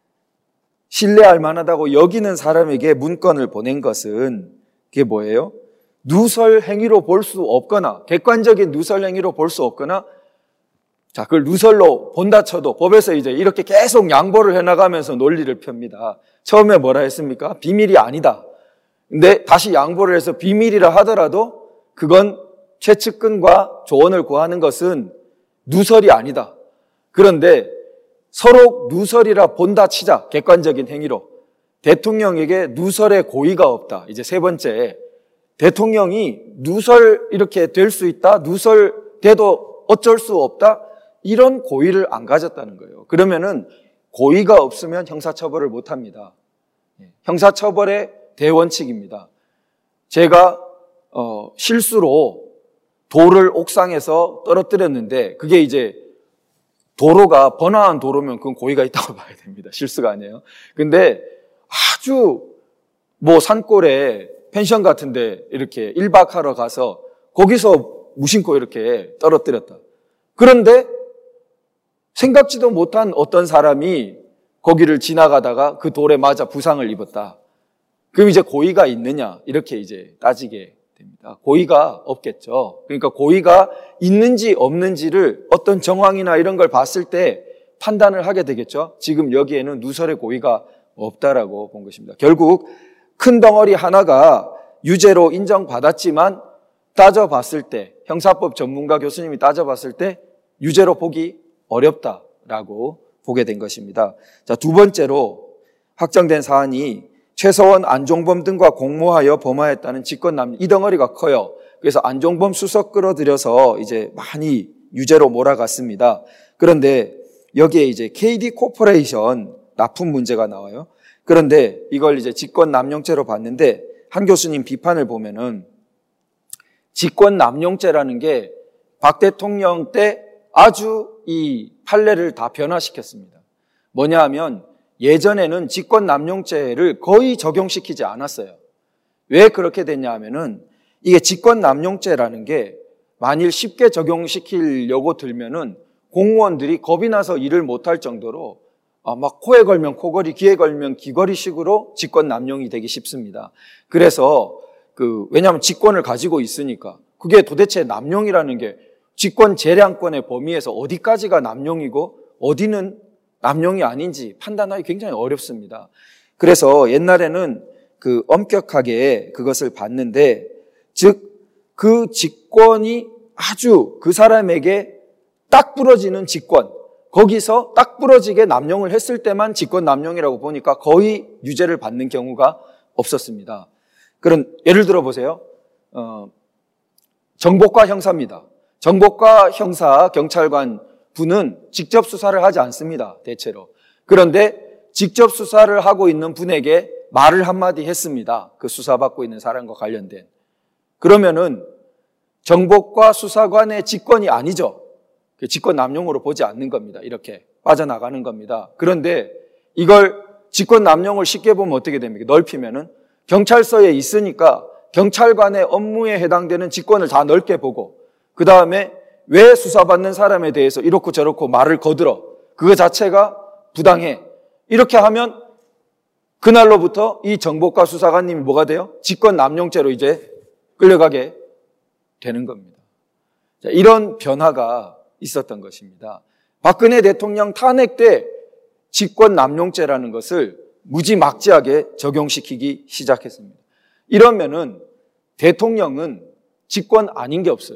신뢰할 만하다고 여기는 사람에게 문건을 보낸 것은 그게 뭐예요? 누설 행위로 볼 수 없거나 객관적인 누설 행위로 볼 수 없거나 자, 그걸 누설로 본다 쳐도 법에서 이제 이렇게 계속 양보를 해나가면서 논리를 펴니다. 처음에 뭐라 했습니까? 비밀이 아니다. 근데 다시 양보를 해서 비밀이라 하더라도 그건 최측근과 조언을 구하는 것은 누설이 아니다. 그런데 서로 누설이라 본다 치자. 객관적인 행위로. 대통령에게 누설의 고의가 없다. 이제 세 번째. 대통령이 누설 이렇게 될 수 있다. 누설 돼도 어쩔 수 없다. 이런 고의를 안 가졌다는 거예요. 그러면은 고의가 없으면 형사처벌을 못 합니다. 형사처벌의 대원칙입니다. 제가 실수로 돌을 옥상에서 떨어뜨렸는데 그게 이제 도로가 번화한 도로면 그건 고의가 있다고 봐야 됩니다. 실수가 아니에요. 근데 아주 뭐 산골에 펜션 같은데 이렇게 1박 하러 가서 거기서 무심코 이렇게 떨어뜨렸다. 그런데 생각지도 못한 어떤 사람이 거기를 지나가다가 그 돌에 맞아 부상을 입었다. 그럼 이제 고의가 있느냐? 이렇게 이제 따지게 됩니다. 고의가 없겠죠. 그러니까 고의가 있는지 없는지를 어떤 정황이나 이런 걸 봤을 때 판단을 하게 되겠죠. 지금 여기에는 누설의 고의가 없다라고 본 것입니다. 결국 큰 덩어리 하나가 유죄로 인정받았지만 따져봤을 때 형사법 전문가 교수님이 따져봤을 때 유죄로 보기 어렵다라고 보게 된 것입니다. 자, 두 번째로 확정된 사안이 최서원, 안종범 등과 공모하여 범하였다는 직권남용. 이 덩어리가 커요. 그래서 안종범 수석 끌어들여서 이제 많이 유죄로 몰아갔습니다. 그런데 여기에 이제 KD 코퍼레이션 납품 문제가 나와요. 그런데 이걸 이제 직권남용죄로 봤는데 한 교수님 비판을 보면은 직권남용죄라는 게 박 대통령 때 아주 이 판례를 다 변화시켰습니다. 뭐냐 하면 예전에는 직권남용죄를 거의 적용시키지 않았어요. 왜 그렇게 됐냐 하면은 이게 직권남용죄라는 게 만일 쉽게 적용시키려고 들면은 공무원들이 겁이 나서 일을 못할 정도로 막 코에 걸면 코걸이, 귀에 걸면 귀걸이식으로 직권남용이 되기 쉽습니다. 그래서 왜냐하면 직권을 가지고 있으니까 그게 도대체 남용이라는 게 직권 재량권의 범위에서 어디까지가 남용이고 어디는 남용이 아닌지 판단하기 굉장히 어렵습니다. 그래서 옛날에는 엄격하게 그것을 봤는데, 즉 그 직권이 아주 그 사람에게 딱 부러지는 직권, 거기서 딱 부러지게 남용을 했을 때만 직권 남용이라고 보니까 거의 유죄를 받는 경우가 없었습니다. 그런 예를 들어 보세요. 정보과 형사입니다. 정보과 형사, 경찰관 분은 직접 수사를 하지 않습니다. 대체로. 그런데 직접 수사를 하고 있는 분에게 말을 한마디 했습니다. 그 수사받고 있는 사람과 관련된. 그러면은 정보과 수사관의 직권이 아니죠. 직권 남용으로 보지 않는 겁니다. 이렇게 빠져나가는 겁니다. 그런데 이걸 직권 남용을 쉽게 보면 어떻게 됩니까? 넓히면은 경찰서에 있으니까 경찰관의 업무에 해당되는 직권을 다 넓게 보고, 그 다음에 왜 수사받는 사람에 대해서 이렇고 저렇고 말을 거들어, 그거 자체가 부당해, 이렇게 하면 그날로부터 이 정보과 수사관님이 뭐가 돼요? 직권 남용죄로 이제 끌려가게 되는 겁니다. 자, 이런 변화가 있었던 것입니다. 박근혜 대통령 탄핵 때 직권 남용죄라는 것을 무지막지하게 적용시키기 시작했습니다. 이러면은 대통령은 직권 아닌 게 없어요.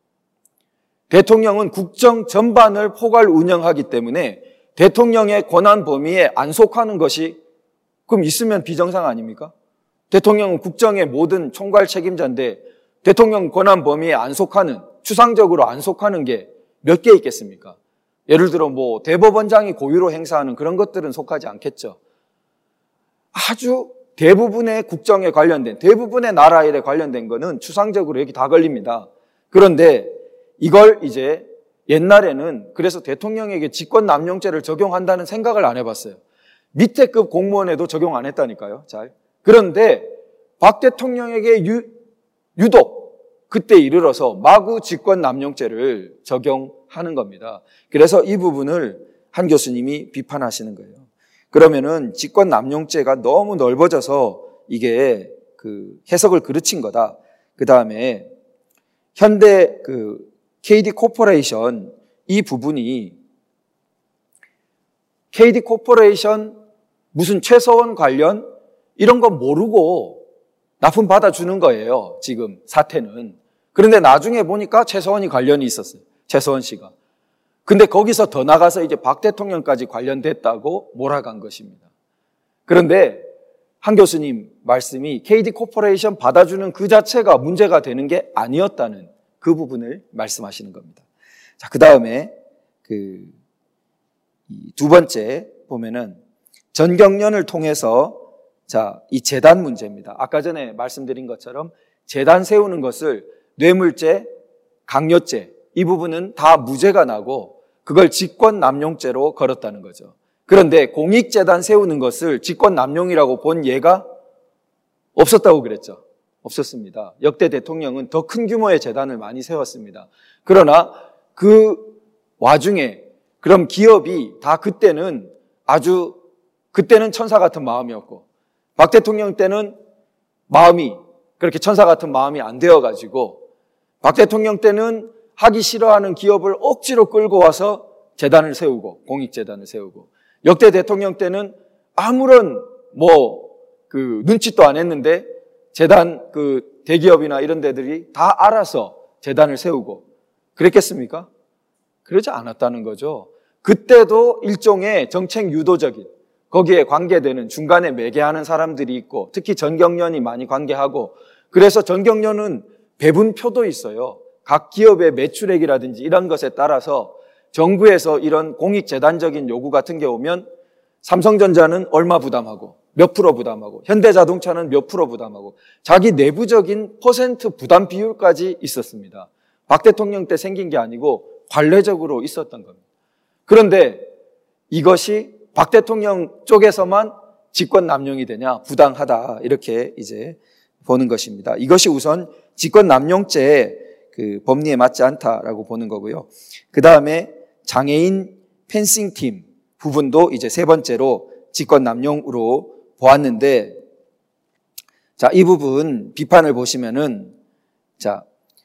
대통령은 국정 전반을 포괄 운영하기 때문에 대통령의 권한 범위에 안 속하는 것이 그럼 있으면 비정상 아닙니까? 대통령은 국정의 모든 총괄 책임자인데 대통령 권한 범위에 안 속하는, 추상적으로 안 속하는 게 몇 개 있겠습니까? 예를 들어 뭐 대법원장이 고유로 행사하는 그런 것들은 속하지 않겠죠. 아주 대부분의 국정에 관련된, 대부분의 나라 일에 관련된 거는 추상적으로 여기 다 걸립니다. 그런데 이걸 이제 옛날에는 그래서 대통령에게 직권남용죄를 적용한다는 생각을 안 해봤어요. 밑에 급 공무원에도 적용 안 했다니까요. 잘. 그런데 박 대통령에게 유독 그때 이르러서 마구 직권남용죄를 적용하는 겁니다. 그래서 이 부분을 한 교수님이 비판하시는 거예요. 그러면은 직권남용죄가 너무 넓어져서 이게 그 해석을 그르친 거다. 그 다음에 현대 KD 코퍼레이션 이 부분이 KD 코퍼레이션 무슨 최서원 관련 이런 거 모르고 납품 받아주는 거예요. 지금 사태는. 그런데 나중에 보니까 최서원이 관련이 있었어요. 최서원 씨가. 근데 거기서 더 나가서 이제 박 대통령까지 관련됐다고 몰아간 것입니다. 그런데 한 교수님 말씀이 KD 코퍼레이션 받아주는 그 자체가 문제가 되는 게 아니었다는 그 부분을 말씀하시는 겁니다. 자, 그 다음에 두 번째 보면은 전경련을 통해서 자, 이 재단 문제입니다. 아까 전에 말씀드린 것처럼 재단 세우는 것을 뇌물죄, 강요죄 이 부분은 다 무죄가 나고 그걸 직권남용죄로 걸었다는 거죠. 그런데 공익재단 세우는 것을 직권남용이라고 본 예가 없었다고 그랬죠. 없었습니다. 역대 대통령은 더 큰 규모의 재단을 많이 세웠습니다. 그러나 그 와중에 그럼 기업이 다 그때는 천사 같은 마음이었고 박 대통령 때는 마음이 그렇게 천사 같은 마음이 안 되어가지고 박 대통령 때는 하기 싫어하는 기업을 억지로 끌고 와서 재단을 세우고 공익재단을 세우고 역대 대통령 때는 아무런 눈짓도 안 했는데 재단 대기업이나 이런 데들이 다 알아서 재단을 세우고 그랬겠습니까? 그러지 않았다는 거죠. 그때도 일종의 정책 유도적인 거기에 관계되는 중간에 매개하는 사람들이 있고 특히 전경련이 많이 관계하고 그래서 전경련은 배분표도 있어요. 각 기업의 매출액이라든지 이런 것에 따라서 정부에서 이런 공익재단적인 요구 같은 게 오면 삼성전자는 얼마 부담하고 몇 프로 부담하고 현대자동차는 몇 프로 부담하고 자기 내부적인 퍼센트 부담 비율까지 있었습니다. 박 대통령 때 생긴 게 아니고 관례적으로 있었던 겁니다. 그런데 이것이 박 대통령 쪽에서만 직권남용이 되냐 부당하다 이렇게 이제 보는 것입니다. 이것이 우선 직권남용죄의 법리에 맞지 않다라고 보는 거고요. 그 다음에 장애인 펜싱팀 부분도 이제 세 번째로 직권남용으로 보았는데, 자, 이 부분 비판을 보시면은, 자,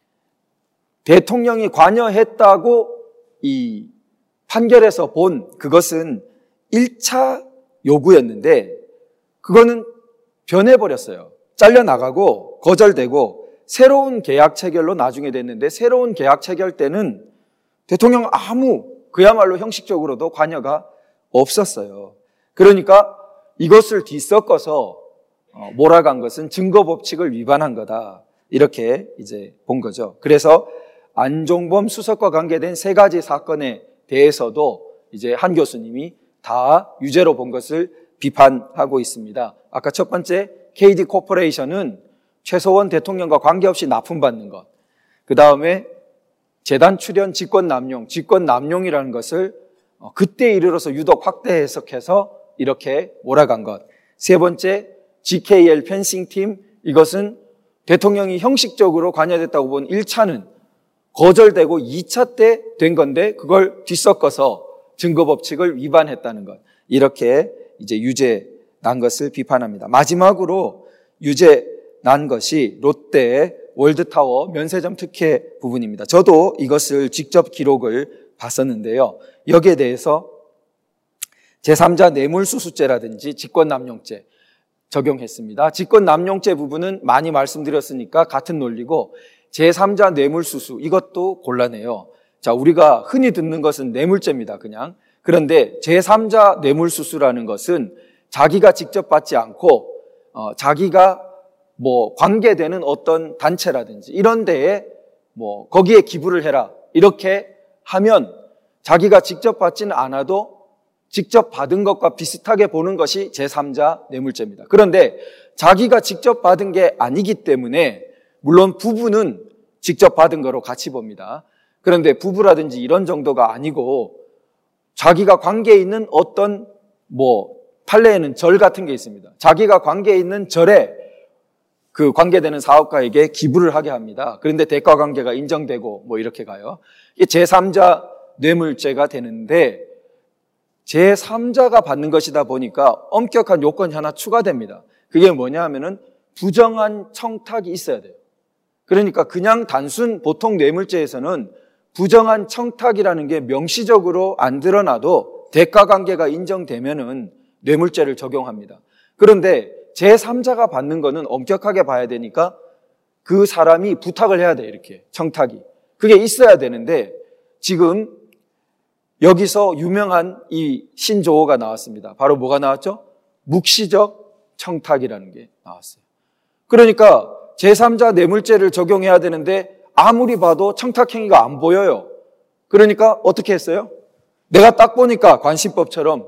대통령이 관여했다고 이 판결에서 본 그것은 1차 요구였는데, 그거는 변해버렸어요. 잘려나가고 거절되고 새로운 계약 체결로 나중에 됐는데 새로운 계약 체결 때는 대통령 그야말로 형식적으로도 관여가 없었어요. 그러니까 이것을 뒤섞어서 몰아간 것은 증거법칙을 위반한 거다. 이렇게 이제 본 거죠. 그래서 안종범 수석과 관계된 세 가지 사건에 대해서도 이제 한 교수님이 다 유죄로 본 것을 비판하고 있습니다. 아까 첫 번째 KD 코퍼레이션은 최서원 대통령과 관계없이 납품받는 것. 그 다음에 재단 출연 직권남용이라는 것을 그때 이르러서 유독 확대 해석해서 이렇게 몰아간 것. 세 번째 GKL 펜싱팀, 이것은 대통령이 형식적으로 관여됐다고 본 1차는 거절되고 2차 때 된 건데 그걸 뒤섞어서 증거법칙을 위반했다는 것. 이렇게 이제 유죄 난 것을 비판합니다. 마지막으로 유죄 난 것이 롯데 월드타워 면세점 특혜 부분입니다. 저도 이것을 직접 기록을 봤었는데요. 여기에 대해서 제3자 뇌물수수죄라든지 직권남용죄 적용했습니다. 직권남용죄 부분은 많이 말씀드렸으니까 같은 논리고 제3자 뇌물수수 이것도 곤란해요. 자, 우리가 흔히 듣는 것은 뇌물죄입니다. 그냥. 그런데 제3자 뇌물수수라는 것은 자기가 직접 받지 않고 자기가 관계되는 어떤 단체라든지 이런 데에 거기에 기부를 해라 이렇게 하면 자기가 직접 받지는 않아도 직접 받은 것과 비슷하게 보는 것이 제3자 뇌물죄입니다. 그런데 자기가 직접 받은 게 아니기 때문에 물론 부부는 직접 받은 거로 같이 봅니다. 그런데 부부라든지 이런 정도가 아니고 자기가 관계에 있는 어떤 판례에는 절 같은 게 있습니다. 자기가 관계에 있는 절에 그 관계되는 사업가에게 기부를 하게 합니다. 그런데 대가 관계가 인정되고 뭐 이렇게 가요. 이게 제3자 뇌물죄가 되는데 제3자가 받는 것이다 보니까 엄격한 요건이 하나 추가됩니다. 그게 뭐냐 하면은 부정한 청탁이 있어야 돼요. 그러니까 그냥 단순 보통 뇌물죄에서는 부정한 청탁이라는 게 명시적으로 안 드러나도 대가 관계가 인정되면은 뇌물죄를 적용합니다. 그런데 제3자가 받는 거는 엄격하게 봐야 되니까 그 사람이 부탁을 해야 돼, 이렇게 청탁이. 그게 있어야 되는데 지금 여기서 유명한 이 신조어가 나왔습니다. 바로 뭐가 나왔죠? 묵시적 청탁이라는 게 나왔어요. 그러니까 제3자 뇌물죄를 적용해야 되는데 아무리 봐도 청탁행위가 안 보여요. 그러니까 어떻게 했어요? 내가 딱 보니까 관심법처럼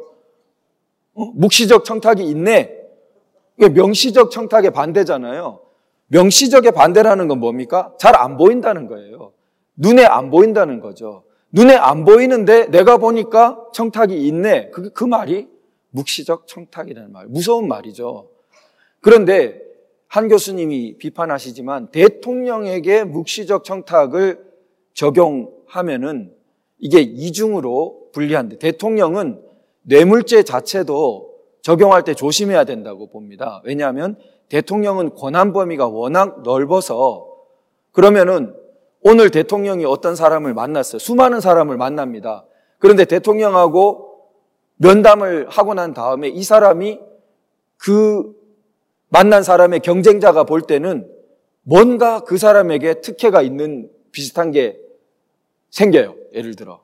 묵시적 청탁이 있네. 이게 명시적 청탁의 반대잖아요. 명시적의 반대라는 건 뭡니까? 잘 안 보인다는 거예요. 눈에 안 보인다는 거죠. 눈에 안 보이는데 내가 보니까 청탁이 있네. 그 말이 묵시적 청탁이라는 말. 무서운 말이죠. 그런데 한 교수님이 비판하시지만 대통령에게 묵시적 청탁을 적용하면은 이게 이중으로 불리한데 대통령은 뇌물죄 자체도 적용할 때 조심해야 된다고 봅니다. 왜냐하면 대통령은 권한 범위가 워낙 넓어서 그러면은 오늘 대통령이 어떤 사람을 만났어요. 수많은 사람을 만납니다. 그런데 대통령하고 면담을 하고 난 다음에 이 사람이 그 만난 사람의 경쟁자가 볼 때는 뭔가 그 사람에게 특혜가 있는 비슷한 게 생겨요. 예를 들어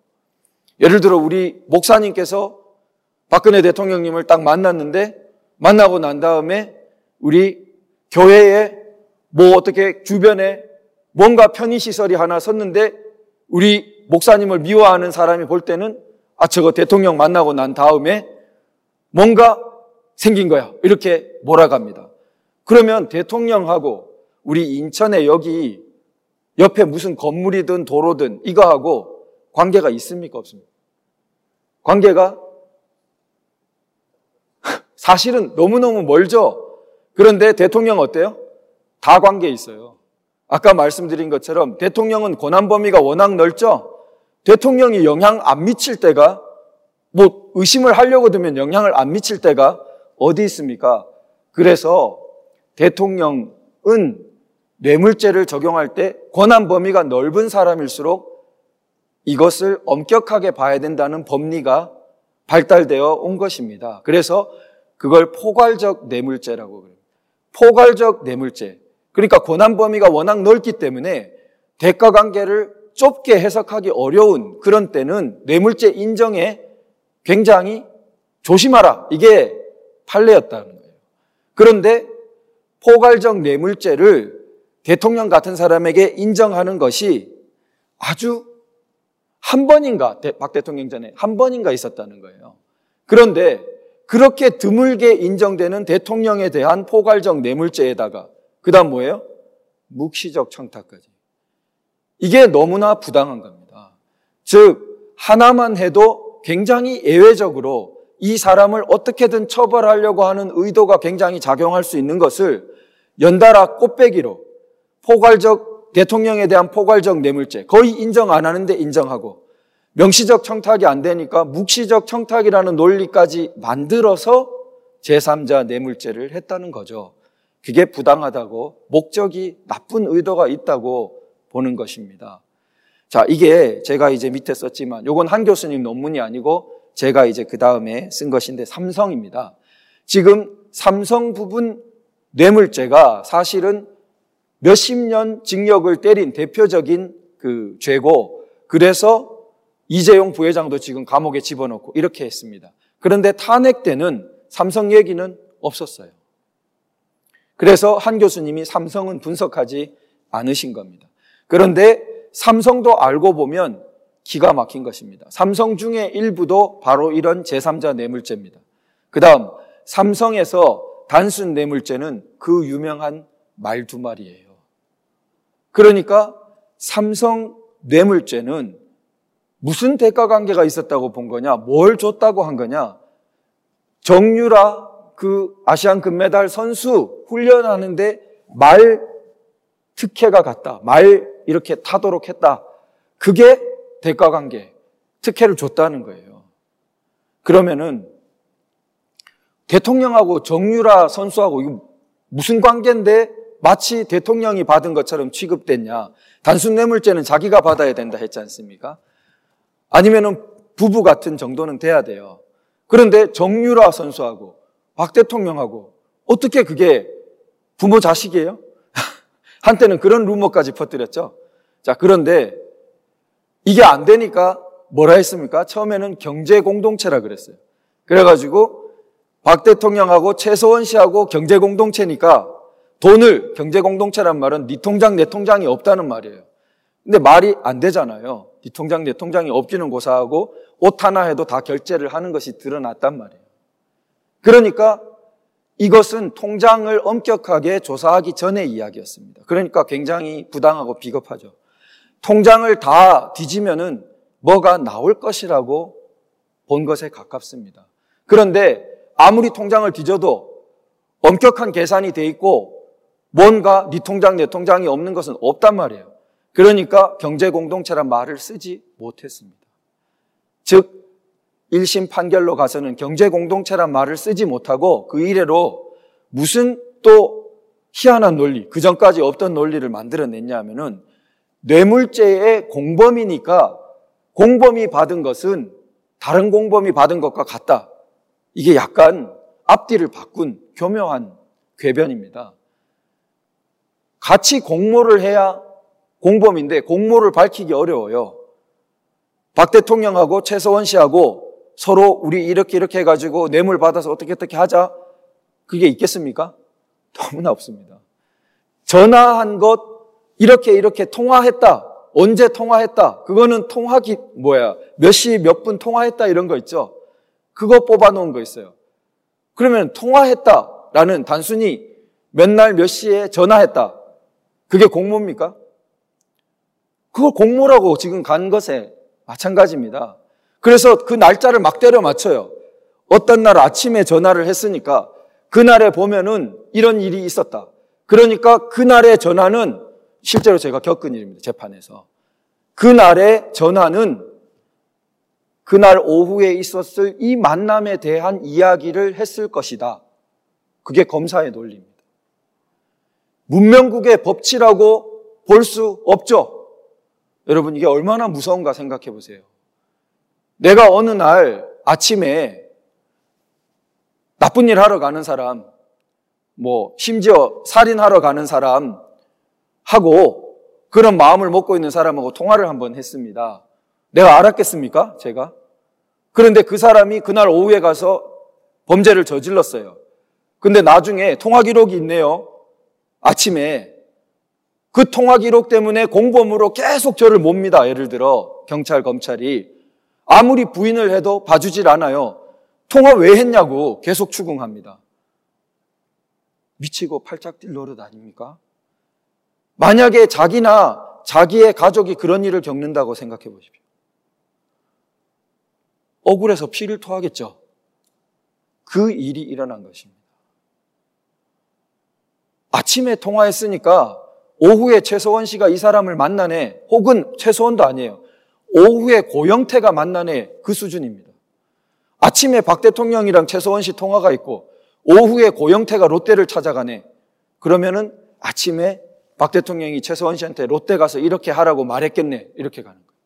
우리 목사님께서 박근혜 대통령님을 딱 만났는데 만나고 난 다음에 우리 교회에 뭐 어떻게 주변에 뭔가 편의시설이 하나 섰는데 우리 목사님을 미워하는 사람이 볼 때는 저거 대통령 만나고 난 다음에 뭔가 생긴 거야. 이렇게 몰아갑니다. 그러면 대통령하고 우리 인천에 여기 옆에 무슨 건물이든 도로든 이거하고 관계가 있습니까? 없습니까? 관계가 사실은 너무너무 멀죠. 그런데 대통령 어때요? 다 관계 있어요. 아까 말씀드린 것처럼 대통령은 권한 범위가 워낙 넓죠. 대통령이 영향 안 미칠 때가 뭐 의심을 하려고 들면 영향을 안 미칠 때가 어디 있습니까? 그래서 대통령은 뇌물죄를 적용할 때 권한 범위가 넓은 사람일수록 이것을 엄격하게 봐야 된다는 법리가 발달되어 온 것입니다. 그래서 그걸 포괄적 뇌물죄라고 그래요. 포괄적 뇌물죄. 그러니까 권한 범위가 워낙 넓기 때문에 대가 관계를 좁게 해석하기 어려운 그런 때는 뇌물죄 인정에 굉장히 조심하라. 이게 판례였다는 거예요. 그런데 포괄적 뇌물죄를 대통령 같은 사람에게 인정하는 것이 아주 한 번인가, 박 대통령 전에 한 번인가 있었다는 거예요. 그런데 그렇게 드물게 인정되는 대통령에 대한 포괄적 뇌물죄에다가 그 다음 뭐예요? 묵시적 청탁까지. 이게 너무나 부당한 겁니다. 즉 하나만 해도 굉장히 예외적으로 이 사람을 어떻게든 처벌하려고 하는 의도가 굉장히 작용할 수 있는 것을 연달아 꽃배기로 대통령에 대한 포괄적 뇌물죄 거의 인정 안 하는데 인정하고 명시적 청탁이 안 되니까 묵시적 청탁이라는 논리까지 만들어서 제3자 뇌물죄를 했다는 거죠. 그게 부당하다고 목적이 나쁜 의도가 있다고 보는 것입니다. 자, 이게 제가 이제 밑에 썼지만 요건 한 교수님 논문이 아니고 제가 이제 그 다음에 쓴 것인데 삼성입니다. 지금 삼성 부분 뇌물죄가 사실은 몇십 년 징역을 때린 대표적인 그 죄고 그래서 이재용 부회장도 지금 감옥에 집어넣고 이렇게 했습니다. 그런데 탄핵 때는 삼성 얘기는 없었어요. 그래서 한 교수님이 삼성은 분석하지 않으신 겁니다. 그런데 삼성도 알고 보면 기가 막힌 것입니다. 삼성 중에 일부도 바로 이런 제3자 뇌물죄입니다. 그 다음 삼성에서 단순 뇌물죄는 그 유명한 말 두 마리예요. 그러니까 삼성 뇌물죄는 무슨 대가 관계가 있었다고 본 거냐? 뭘 줬다고 한 거냐? 정유라 그 아시안 금메달 선수 훈련하는데 말 특혜가 갔다. 말 이렇게 타도록 했다. 그게 대가관계, 특혜를 줬다는 거예요. 그러면은 대통령하고 정유라 선수하고 이거 무슨 관계인데 마치 대통령이 받은 것처럼 취급됐냐. 단순 뇌물죄는 자기가 받아야 된다 했지 않습니까? 아니면은 부부 같은 정도는 돼야 돼요. 그런데 정유라 선수하고 박 대통령하고 어떻게 그게 부모 자식이에요? 한때는 그런 루머까지 퍼뜨렸죠. 자, 그런데 이게 안 되니까 뭐라 했습니까? 처음에는 경제 공동체라 그랬어요. 그래가지고 박 대통령하고 최서원 씨하고 경제 공동체니까 돈을, 경제 공동체란 말은 네 통장 내 통장이 없다는 말이에요. 근데 말이 안 되잖아요. 네 통장 내 통장이 없기는 고사하고 옷 하나 해도 다 결제를 하는 것이 드러났단 말이에요. 그러니까 이것은 통장을 엄격하게 조사하기 전의 이야기였습니다. 그러니까 굉장히 부당하고 비겁하죠. 통장을 다 뒤지면은 뭐가 나올 것이라고 본 것에 가깝습니다. 그런데 아무리 통장을 뒤져도 엄격한 계산이 돼 있고 뭔가 네 통장 내 통장이 없는 것은 없단 말이에요. 그러니까 경제공동체란 말을 쓰지 못했습니다. 즉 1심 판결로 가서는 경제공동체란 말을 쓰지 못하고 그 이래로 무슨 또 희한한 논리, 그 전까지 없던 논리를 만들어냈냐 하면은 뇌물죄의 공범이니까 공범이 받은 것은 다른 공범이 받은 것과 같다. 이게 약간 앞뒤를 바꾼 교묘한 궤변입니다. 같이 공모를 해야 공범인데 공모를 밝히기 어려워요. 박 대통령하고 최서원 씨하고 서로 우리 이렇게 해가지고 뇌물 받아서 어떻게 하자. 그게 있겠습니까? 너무나 없습니다. 전화한 것 이렇게 통화했다. 언제 통화했다. 그거는 몇 시 몇 분 통화했다 이런 거 있죠. 그거 뽑아놓은 거 있어요. 그러면 통화했다라는 단순히 몇 날 몇 시에 전화했다. 그게 공모입니까? 그걸 공모라고 지금 간 것에 마찬가지입니다. 그래서 그 날짜를 막 때려 맞춰요. 어떤 날 아침에 전화를 했으니까 그날에 보면은 이런 일이 있었다. 그러니까 그날의 전화는 실제로 제가 겪은 일입니다. 재판에서. 그날의 전화는 그날 오후에 있었을 이 만남에 대한 이야기를 했을 것이다. 그게 검사의 논리입니다. 문명국의 법치라고 볼 수 없죠. 여러분 이게 얼마나 무서운가 생각해 보세요. 내가 어느 날 아침에 나쁜 일 하러 가는 사람, 심지어 살인하러 가는 사람 하고 그런 마음을 먹고 있는 사람하고 통화를 한번 했습니다. 내가 알았겠습니까? 제가? 그런데 그 사람이 그날 오후에 가서 범죄를 저질렀어요. 근데 나중에 통화 기록이 있네요. 아침에 그 통화 기록 때문에 공범으로 계속 저를 몹니다. 예를 들어 경찰, 검찰이 아무리 부인을 해도 봐주질 않아요. 통화 왜 했냐고 계속 추궁합니다. 미치고 팔짝 뛸 노릇 아닙니까? 만약에 자기나 자기의 가족이 그런 일을 겪는다고 생각해 보십시오. 억울해서 피를 토하겠죠. 그 일이 일어난 것입니다. 아침에 통화했으니까 오후에 최서원 씨가 이 사람을 만나네, 혹은 최서원도 아니에요. 오후에 고영태가 만나네, 그 수준입니다. 아침에 박 대통령이랑 최서원 씨 통화가 있고 오후에 고영태가 롯데를 찾아가네. 그러면은 아침에 박 대통령이 최서원 씨한테 롯데 가서 이렇게 하라고 말했겠네. 이렇게 가는 거예요.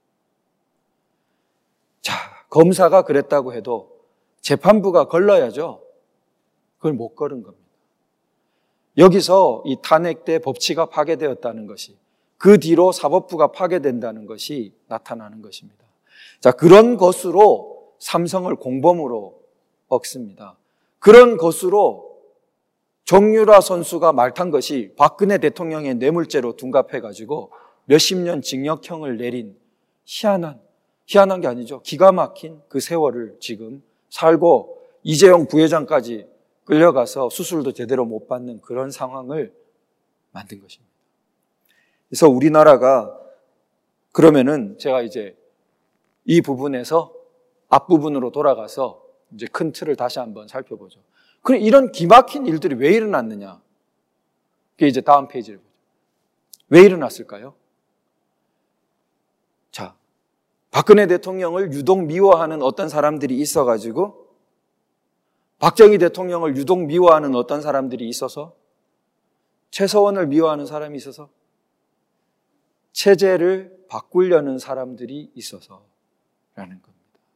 자, 검사가 그랬다고 해도 재판부가 걸러야죠. 그걸 못 걸은 겁니다. 여기서 이 탄핵 때 법치가 파괴되었다는 것이, 그 뒤로 사법부가 파괴된다는 것이 나타나는 것입니다. 자, 그런 것으로 삼성을 공범으로 억습니다. 그런 것으로 정유라 선수가 말탄 것이 박근혜 대통령의 뇌물죄로 둔갑해가지고 몇십 년 징역형을 내린 희한한 게 아니죠. 기가 막힌 그 세월을 지금 살고 이재용 부회장까지 끌려가서 수술도 제대로 못 받는 그런 상황을 만든 것입니다. 그래서 우리나라가 그러면은 제가 이제 이 부분에서 앞부분으로 돌아가서 이제 큰 틀을 다시 한번 살펴보죠. 그럼 이런 기막힌 일들이 왜 일어났느냐? 그게 이제 다음 페이지를 보죠. 왜 일어났을까요? 자, 박근혜 대통령을 유독 미워하는 어떤 사람들이 있어가지고, 박정희 대통령을 유독 미워하는 어떤 사람들이 있어서, 최서원을 미워하는 사람이 있어서, 체제를 바꾸려는 사람들이 있어서라는 겁니다.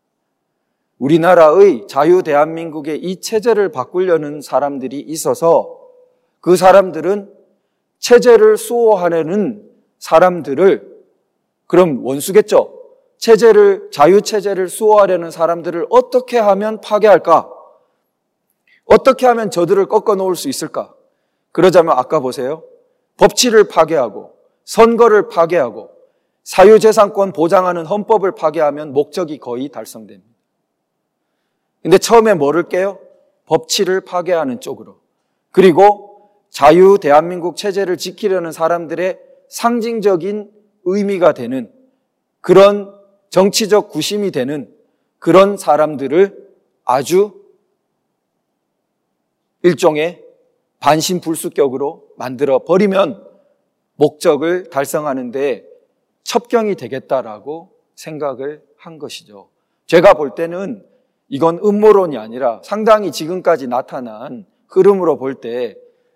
우리나라의 자유대한민국의 이 체제를 바꾸려는 사람들이 있어서 그 사람들은 체제를 수호하려는 사람들을, 그럼 원수겠죠? 자유체제를 수호하려는 사람들을 어떻게 하면 파괴할까? 어떻게 하면 저들을 꺾어 놓을 수 있을까? 그러자면 아까 보세요. 법치를 파괴하고 선거를 파괴하고 사유재산권 보장하는 헌법을 파괴하면 목적이 거의 달성됩니다. 근데 처음에 뭐를 깨요? 법치를 파괴하는 쪽으로. 그리고 자유 대한민국 체제를 지키려는 사람들의 상징적인 의미가 되는 그런 정치적 구심이 되는 그런 사람들을 아주 일종의 반신불수격으로 만들어 버리면 목적을 달성하는 데 첩경이 되겠다라고 생각을 한 것이죠. 제가 볼 때는 이건 음모론이 아니라 상당히 지금까지 나타난 흐름으로 볼 때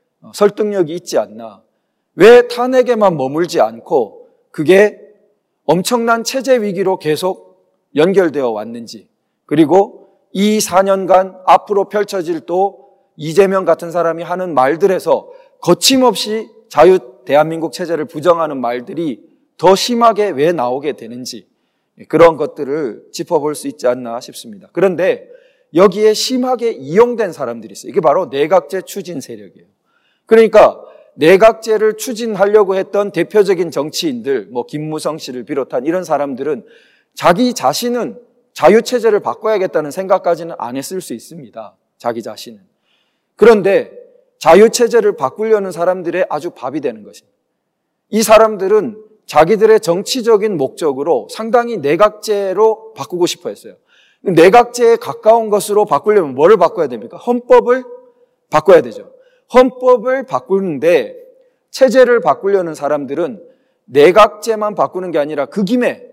설득력이 있지 않나. 왜 탄핵에만 머물지 않고 그게 엄청난 체제 위기로 계속 연결되어 왔는지, 그리고 이 4년간 앞으로 펼쳐질 또 이재명 같은 사람이 하는 말들에서 거침없이 대한민국 체제를 부정하는 말들이 더 심하게 왜 나오게 되는지, 그런 것들을 짚어볼 수 있지 않나 싶습니다. 그런데 여기에 심하게 이용된 사람들이 있어요. 이게 바로 내각제 추진 세력이에요. 그러니까 내각제를 추진하려고 했던 대표적인 정치인들, 김무성 씨를 비롯한 이런 사람들은 자기 자신은 자유체제를 바꿔야겠다는 생각까지는 안 했을 수 있습니다. 자기 자신은. 그런데 자유체제를 바꾸려는 사람들의 아주 밥이 되는 것입니다. 이 사람들은 자기들의 정치적인 목적으로 상당히 내각제로 바꾸고 싶어 했어요. 내각제에 가까운 것으로 바꾸려면 뭐를 바꿔야 됩니까? 헌법을 바꿔야 되죠. 헌법을 바꾸는데 체제를 바꾸려는 사람들은 내각제만 바꾸는 게 아니라 그 김에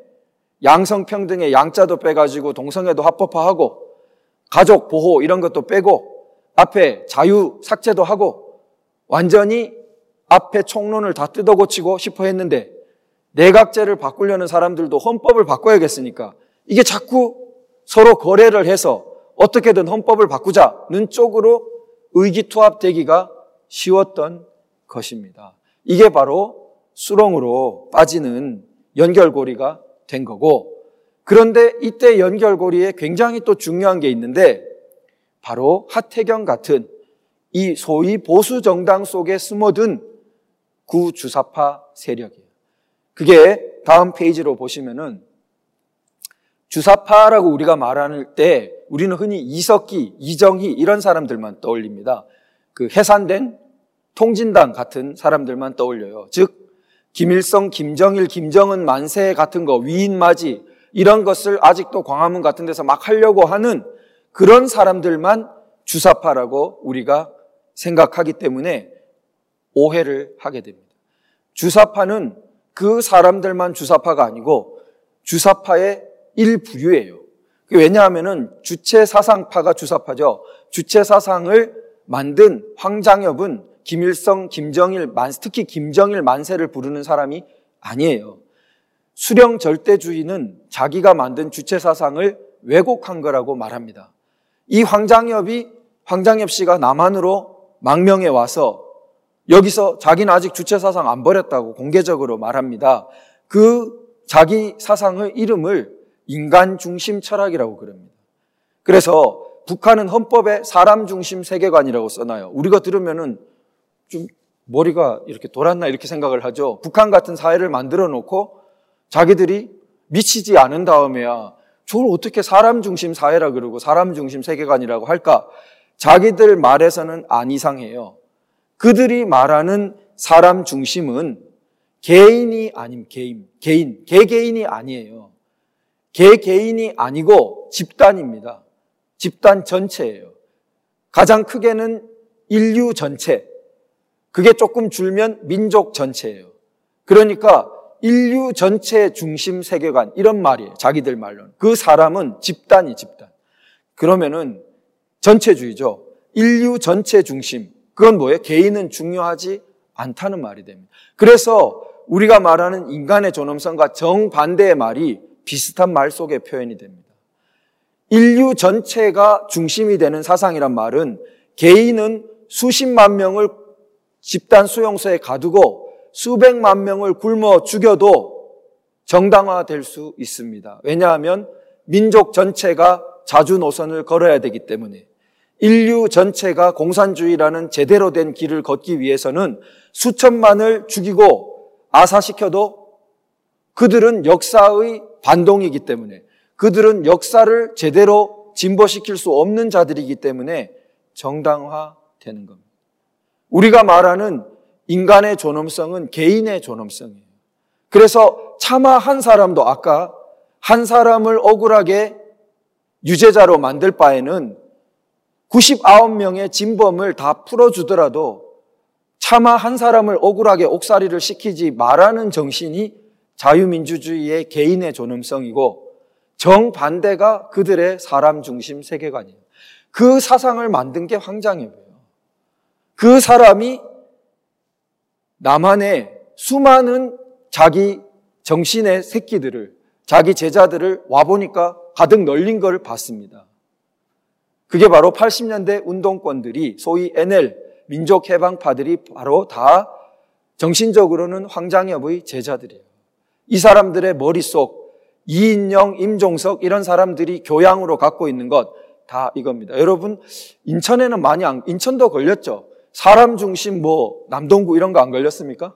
양성평등의 양자도 빼가지고 동성애도 합법화하고 가족 보호 이런 것도 빼고 앞에 자유 삭제도 하고 완전히 앞에 총론을 다 뜯어고치고 싶어 했는데 내각제를 바꾸려는 사람들도 헌법을 바꿔야겠으니까 이게 자꾸 서로 거래를 해서 어떻게든 헌법을 바꾸자는 쪽으로 의기투합되기가 쉬웠던 것입니다. 이게 바로 수렁으로 빠지는 연결고리가 된 거고, 그런데 이때 연결고리에 굉장히 또 중요한 게 있는데 바로 하태경 같은 이 소위 보수 정당 속에 숨어든 구주사파 세력이에요. 그게 다음 페이지로 보시면은 주사파라고 우리가 말할 때 우리는 흔히 이석기, 이정희 이런 사람들만 떠올립니다. 그 해산된 통진당 같은 사람들만 떠올려요. 즉 김일성, 김정일, 김정은 만세 같은 거, 위인맞이 이런 것을 아직도 광화문 같은 데서 막 하려고 하는 그런 사람들만 주사파라고 우리가 생각하기 때문에 오해를 하게 됩니다. 주사파는 그 사람들만 주사파가 아니고 주사파의 일부류예요. 왜냐하면은 주체사상파가 주사파죠. 주체사상을 만든 황장엽은 김일성, 김정일, 특히 김정일 만세를 부르는 사람이 아니에요. 수령 절대주의는 자기가 만든 주체사상을 왜곡한 거라고 말합니다. 이 황장엽 씨가 남한으로 망명해 와서 여기서 자기는 아직 주체사상 안 버렸다고 공개적으로 말합니다. 그 자기 사상의 이름을 인간중심 철학이라고 그럽니다. 그래서 북한은 헌법에 사람중심 세계관이라고 써놔요. 우리가 들으면은 좀 머리가 이렇게 돌았나 이렇게 생각을 하죠. 북한 같은 사회를 만들어 놓고 자기들이 미치지 않은 다음에야 저걸 어떻게 사람중심 사회라 그러고 사람중심 세계관이라고 할까? 자기들 말에서는 안 이상해요. 그들이 말하는 사람 중심은 개인이 아님 개개인이 아니에요. 개개인이 아니고 집단입니다. 집단 전체예요. 가장 크게는 인류 전체, 그게 조금 줄면 민족 전체예요. 그러니까 인류 전체 중심 세계관, 이런 말이에요. 자기들 말로는. 그 사람은 집단이 집단. 그러면은 전체주의죠. 인류 전체 중심. 그건 뭐예요? 개인은 중요하지 않다는 말이 됩니다. 그래서 우리가 말하는 인간의 존엄성과 정반대의 말이 비슷한 말 속에 표현이 됩니다. 인류 전체가 중심이 되는 사상이란 말은 개인은 수십만 명을 집단 수용소에 가두고 수백만 명을 굶어 죽여도 정당화될 수 있습니다. 왜냐하면 민족 전체가 자주 노선을 걸어야 되기 때문에, 인류 전체가 공산주의라는 제대로 된 길을 걷기 위해서는 수천만을 죽이고 아사시켜도 그들은 역사의 반동이기 때문에, 그들은 역사를 제대로 진보시킬 수 없는 자들이기 때문에 정당화되는 겁니다. 우리가 말하는 인간의 존엄성은 개인의 존엄성이에요. 그래서 차마 한 사람도, 아까 한 사람을 억울하게 유죄자로 만들 바에는 99명의 진범을 다 풀어주더라도 차마 한 사람을 억울하게 옥살이를 시키지 말라는 정신이 자유민주주의의 개인의 존엄성이고, 정반대가 그들의 사람 중심 세계관이에요. 그 사상을 만든 게 황장엽이에요. 그 사람이 남한의 수많은 자기 정신의 새끼들을, 자기 제자들을 와보니까 가득 널린 걸 봤습니다. 그게 바로 80년대 운동권들이, 소위 NL, 민족해방파들이 바로 다 정신적으로는 황장엽의 제자들이에요. 이 사람들의 머릿속, 이인영, 임종석 이런 사람들이 교양으로 갖고 있는 것 다 이겁니다. 여러분, 인천에는 인천도 걸렸죠. 사람 중심 남동구 이런 거 안 걸렸습니까?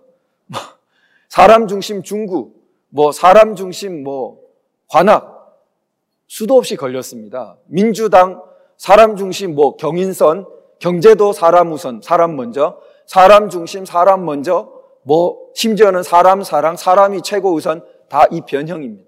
사람 중심 중구, 사람 중심 관악, 수도 없이 걸렸습니다. 민주당 사람 중심 경인선, 경제도 사람 우선, 사람 먼저, 사람 중심 사람 먼저, 심지어는 사람 사랑, 사람이 최고 우선, 다 이 변형입니다.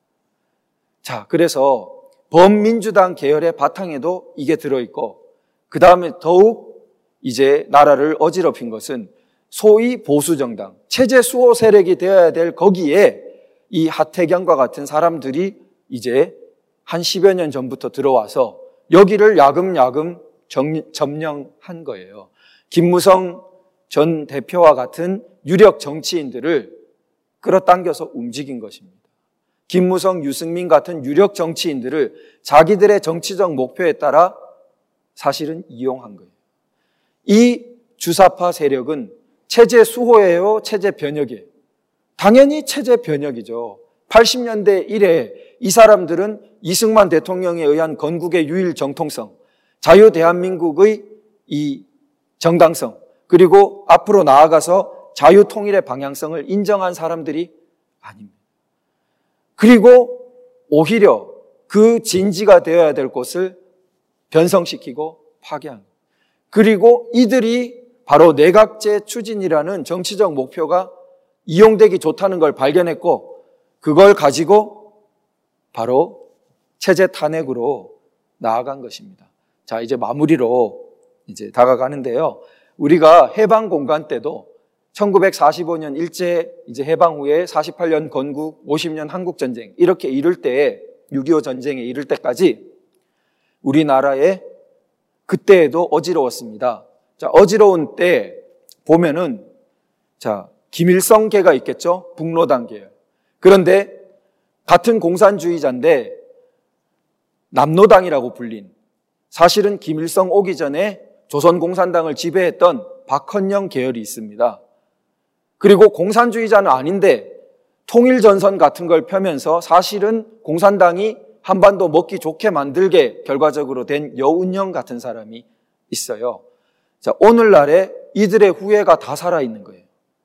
자, 그래서 범민주당 계열의 바탕에도 이게 들어있고, 그 다음에 더욱 이제 나라를 어지럽힌 것은 소위 보수정당, 체제 수호 세력이 되어야 될 거기에 이 하태경과 같은 사람들이 이제 한 10여 년 전부터 들어와서 여기를 야금야금 점령한 거예요. 김무성 전 대표와 같은 유력 정치인들을 끌어당겨서 움직인 것입니다. 김무성, 유승민 같은 유력 정치인들을 자기들의 정치적 목표에 따라 사실은 이용한 거예요. 이 주사파 세력은 체제 수호예요? 체제 변혁이에요? 당연히 체제 변혁이죠. 80년대 이래 이 사람들은 이승만 대통령에 의한 건국의 유일 정통성, 자유 대한민국의 이 정당성, 그리고 앞으로 나아가서 자유 통일의 방향성을 인정한 사람들이 아닙니다. 그리고 오히려 그 진지가 되어야 될 곳을 변성시키고 파괴한 거예요. 그리고 이들이 바로 내각제 추진이라는 정치적 목표가 이용되기 좋다는 걸 발견했고, 그걸 가지고 바로 체제 탄핵으로 나아간 것입니다. 자, 이제 마무리로 이제 다가가는데요. 우리가 해방 공간 때도 1945년 일제 이제 해방 후에 48년 건국, 50년 한국 전쟁 이렇게 이룰 때, 6.25 전쟁에 이를 때까지 우리나라에 그때에도 어지러웠습니다. 자, 어지러운 때 보면은 김일성계가 있겠죠. 북로당 계열. 그런데 같은 공산주의자인데 남로당이라고 불린, 사실은 김일성 오기 전에 조선공산당을 지배했던 박헌영 계열이 있습니다. 그리고 공산주의자는 아닌데 통일전선 같은 걸 펴면서 사실은 공산당이 한반도 먹기 좋게 만들게 결과적으로 된 여운형 같은 사람이 있어요. 자, 오늘날에 이들의 후예가 다 살아있는 거예요.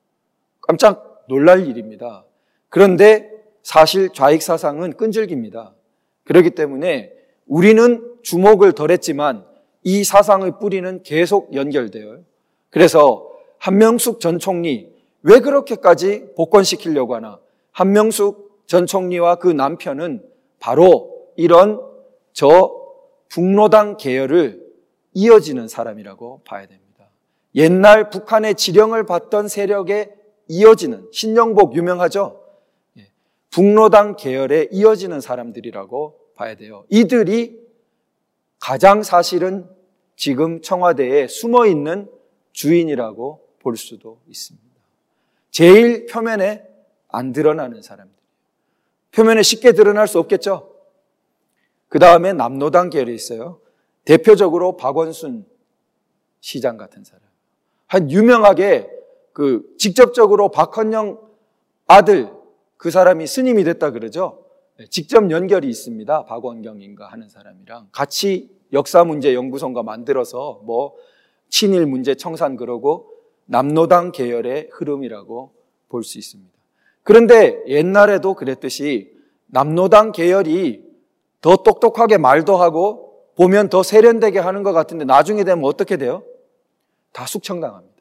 깜짝 놀랄 일입니다. 그런데 사실 좌익사상은 끈질깁니다. 그렇기 때문에 우리는 주목을 덜 했지만 이 사상의 뿌리는 계속 연결돼요. 그래서 한명숙 전 총리 왜 그렇게까지 복권시키려고 하나? 한명숙 전 총리와 그 남편은 바로 이런 북로당 계열을 이어지는 사람이라고 봐야 됩니다. 옛날 북한의 지령을 받던 세력에 이어지는, 신영복 유명하죠? 북로당 계열에 이어지는 사람들이라고 봐야 돼요. 이들이 가장 사실은 지금 청와대에 숨어있는 주인이라고 볼 수도 있습니다. 제일 표면에 안 드러나는 사람들. 표면에 쉽게 드러날 수 없겠죠? 그 다음에 남로당 계열이 있어요. 대표적으로 박원순 시장 같은 사람. 한 유명하게 직접적으로 박헌영 아들 그 사람이 스님이 됐다 그러죠. 직접 연결이 있습니다. 박원경인가 하는 사람이랑 같이 역사문제연구소가 만들어서 친일 문제 청산 그러고 남로당 계열의 흐름이라고 볼 수 있습니다. 그런데 옛날에도 그랬듯이 남로당 계열이 더 똑똑하게 말도 하고 보면 더 세련되게 하는 것 같은데 나중에 되면 어떻게 돼요? 다 숙청당합니다.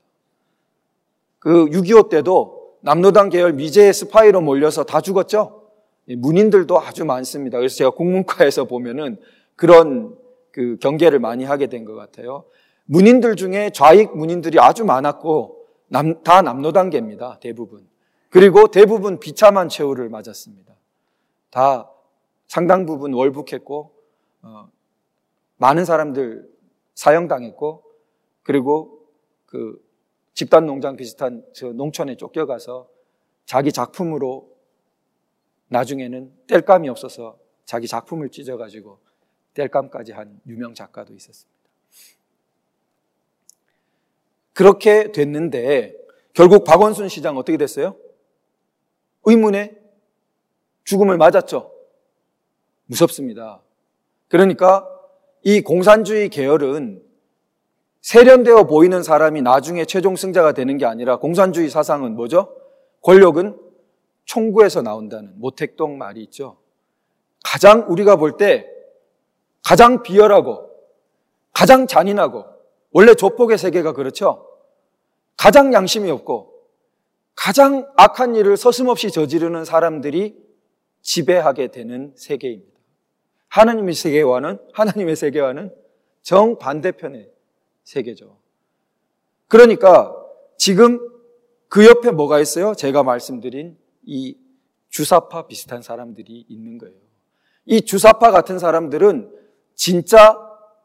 6.25 때도 남로당 계열 미제 스파이로 몰려서 다 죽었죠? 문인들도 아주 많습니다. 그래서 제가 국문과에서 보면은 그런 경계를 많이 하게 된 것 같아요. 문인들 중에 좌익 문인들이 아주 많았고 다 남로당계입니다. 대부분. 그리고 대부분 비참한 최후를 맞았습니다. 다 상당 부분 월북했고 많은 사람들 사형당했고 그리고 집단농장 비슷한 농촌에 쫓겨가서 자기 작품으로 나중에는 땔감이 없어서 자기 작품을 찢어가지고 땔감까지 한 유명 작가도 있었습니다. 그렇게 됐는데 결국 박원순 시장 어떻게 됐어요? 의문의 죽음을 맞았죠. 무섭습니다. 그러니까 이 공산주의 계열은 세련되어 보이는 사람이 나중에 최종 승자가 되는 게 아니라 공산주의 사상은 뭐죠? 권력은 총구에서 나온다는 모택동 말이 있죠. 가장 우리가 볼 때 가장 비열하고 가장 잔인하고 원래 조폭의 세계가 그렇죠. 가장 양심이 없고 가장 악한 일을 서슴없이 저지르는 사람들이 지배하게 되는 세계입니다. 하나님의 세계와는 정반대편의 세계죠. 그러니까 지금 그 옆에 뭐가 있어요? 제가 말씀드린 이 주사파 비슷한 사람들이 있는 거예요. 이 주사파 같은 사람들은 진짜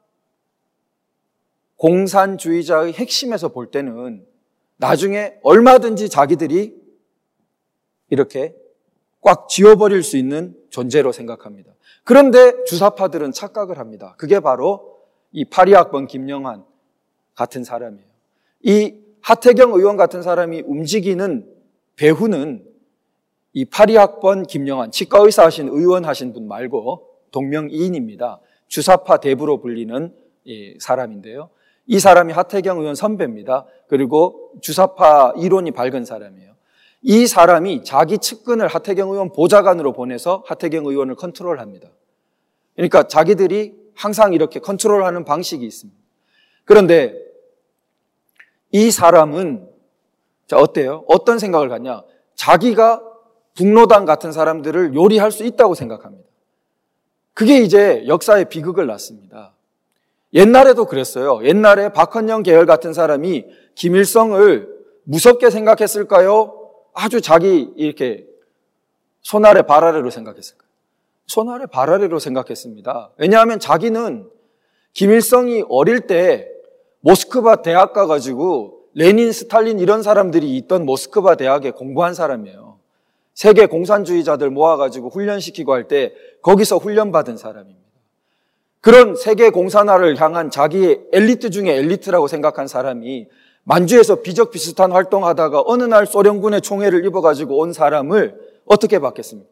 공산주의자의 핵심에서 볼 때는 나중에 얼마든지 자기들이 이렇게 꽉 쥐어버릴 수 있는 존재로 생각합니다. 그런데 주사파들은 착각을 합니다. 그게 바로 이 82학번 김영환 같은 사람이에요. 이 하태경 의원 같은 사람이 움직이는 배후는 이 82학번 김영환, 치과의사 하신 의원 하신 분 말고 동명이인입니다. 주사파 대부로 불리는 사람인데요. 이 사람이 하태경 의원 선배입니다. 그리고 주사파 이론이 밝은 사람이에요. 이 사람이 자기 측근을 하태경 의원 보좌관으로 보내서 하태경 의원을 컨트롤합니다. 그러니까 자기들이 항상 이렇게 컨트롤하는 방식이 있습니다. 그런데 이 사람은 어때요? 어떤 생각을 갖냐? 자기가 북로당 같은 사람들을 요리할 수 있다고 생각합니다. 그게 이제 역사의 비극을 낳습니다. 옛날에도 그랬어요. 옛날에 박헌영 계열 같은 사람이 김일성을 무섭게 생각했을까요? 아주 자기 이렇게 손 아래 발 아래로 생각했을까요? 손 아래 발 아래로 생각했습니다. 왜냐하면 자기는 김일성이 어릴 때 모스크바 대학 가가지고 레닌, 스탈린 이런 사람들이 있던 모스크바 대학에 공부한 사람이에요. 세계 공산주의자들 모아가지고 훈련시키고 할 때 거기서 훈련받은 사람입니다. 그런 세계 공산화를 향한 자기의 엘리트 중에 엘리트라고 생각한 사람이 만주에서 비적비슷한 활동하다가 어느 날 소련군의 총애를 입어가지고 온 사람을 어떻게 봤겠습니까?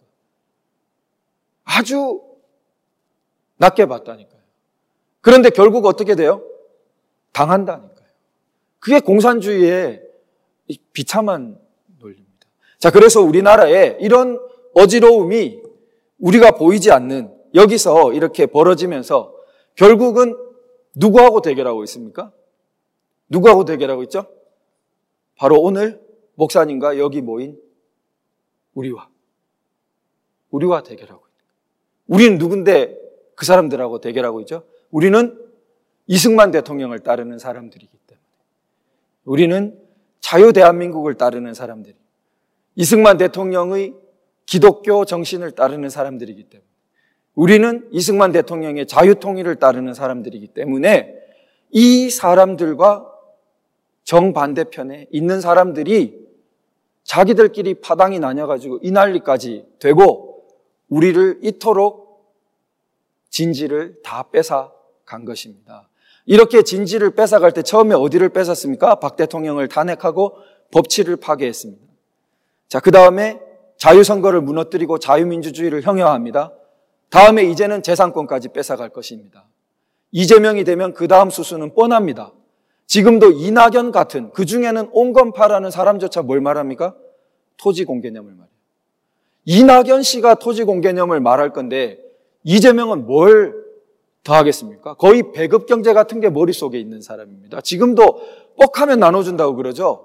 아주 낮게 봤다니까요. 그런데 결국 어떻게 돼요? 당한다니까요. 그게 공산주의의 비참한 논리입니다. 자, 그래서 우리나라에 이런 어지러움이 우리가 보이지 않는 여기서 이렇게 벌어지면서 결국은 누구하고 대결하고 있습니까? 누구하고 대결하고 있죠? 바로 오늘 목사님과 여기 모인 우리와 대결하고 있는 거예요. 우리는 누군데 그 사람들하고 대결하고 있죠? 우리는 이승만 대통령을 따르는 사람들이기 때문에, 우리는 자유 대한민국을 따르는 사람들이, 이승만 대통령의 기독교 정신을 따르는 사람들이기 때문에, 우리는 이승만 대통령의 자유통일을 따르는 사람들이기 때문에 이 사람들과 정반대편에 있는 사람들이 자기들끼리 파당이 나뉘어가지고 이 난리까지 되고 우리를 이토록 진지를 다 뺏어간 것입니다. 이렇게 진지를 뺏어갈 때 처음에 어디를 뺏었습니까? 박 대통령을 탄핵하고 법치를 파괴했습니다. 자, 그 다음에 자유선거를 무너뜨리고 자유민주주의를 형용합니다. 다음에 이제는 재산권까지 뺏어갈 것입니다. 이재명이 되면 그 다음 수순은 뻔합니다. 지금도 이낙연 같은, 그 중에는 온건파라는 사람조차 뭘 말합니까? 토지공개념을 말해요. 이낙연 씨가 토지공개념을 말할 건데 이재명은 뭘 더 하겠습니까? 거의 배급경제 같은 게 머릿속에 있는 사람입니다. 지금도 뻑하면 나눠준다고 그러죠.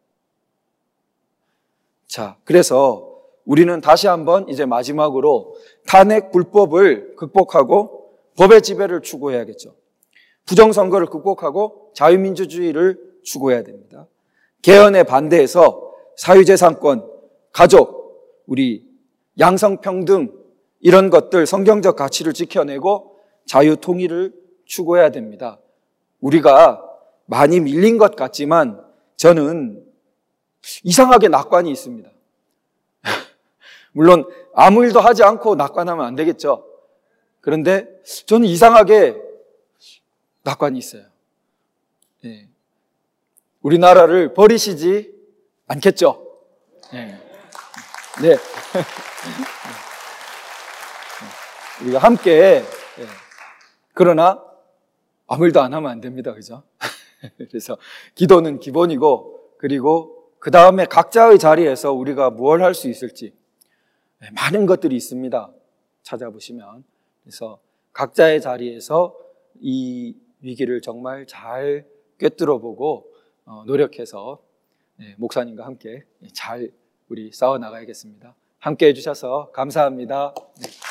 자, 그래서 우리는 다시 한번 이제 마지막으로 탄핵 불법을 극복하고 법의 지배를 추구해야겠죠. 부정선거를 극복하고 자유민주주의를 추구해야 됩니다. 개헌에 반대해서 사유재산권, 가족, 우리 양성평등 이런 것들 성경적 가치를 지켜내고 자유통일을 추구해야 됩니다. 우리가 많이 밀린 것 같지만 저는 이상하게 낙관이 있습니다. 물론 아무 일도 하지 않고 낙관하면 안 되겠죠. 그런데 저는 이상하게 낙관이 있어요. 네. 우리나라를 버리시지 않겠죠? 네. 네. 우리가 함께, 네. 그러나 아무 일도 안 하면 안 됩니다. 그죠? 그래서 기도는 기본이고, 그리고 그 다음에 각자의 자리에서 우리가 뭘 할 수 있을지, 네, 많은 것들이 있습니다. 찾아보시면. 그래서 각자의 자리에서 이 위기를 정말 잘 꿰뚫어 보고 노력해서 목사님과 함께 잘 우리 싸워 나가야겠습니다. 함께 해주셔서 감사합니다.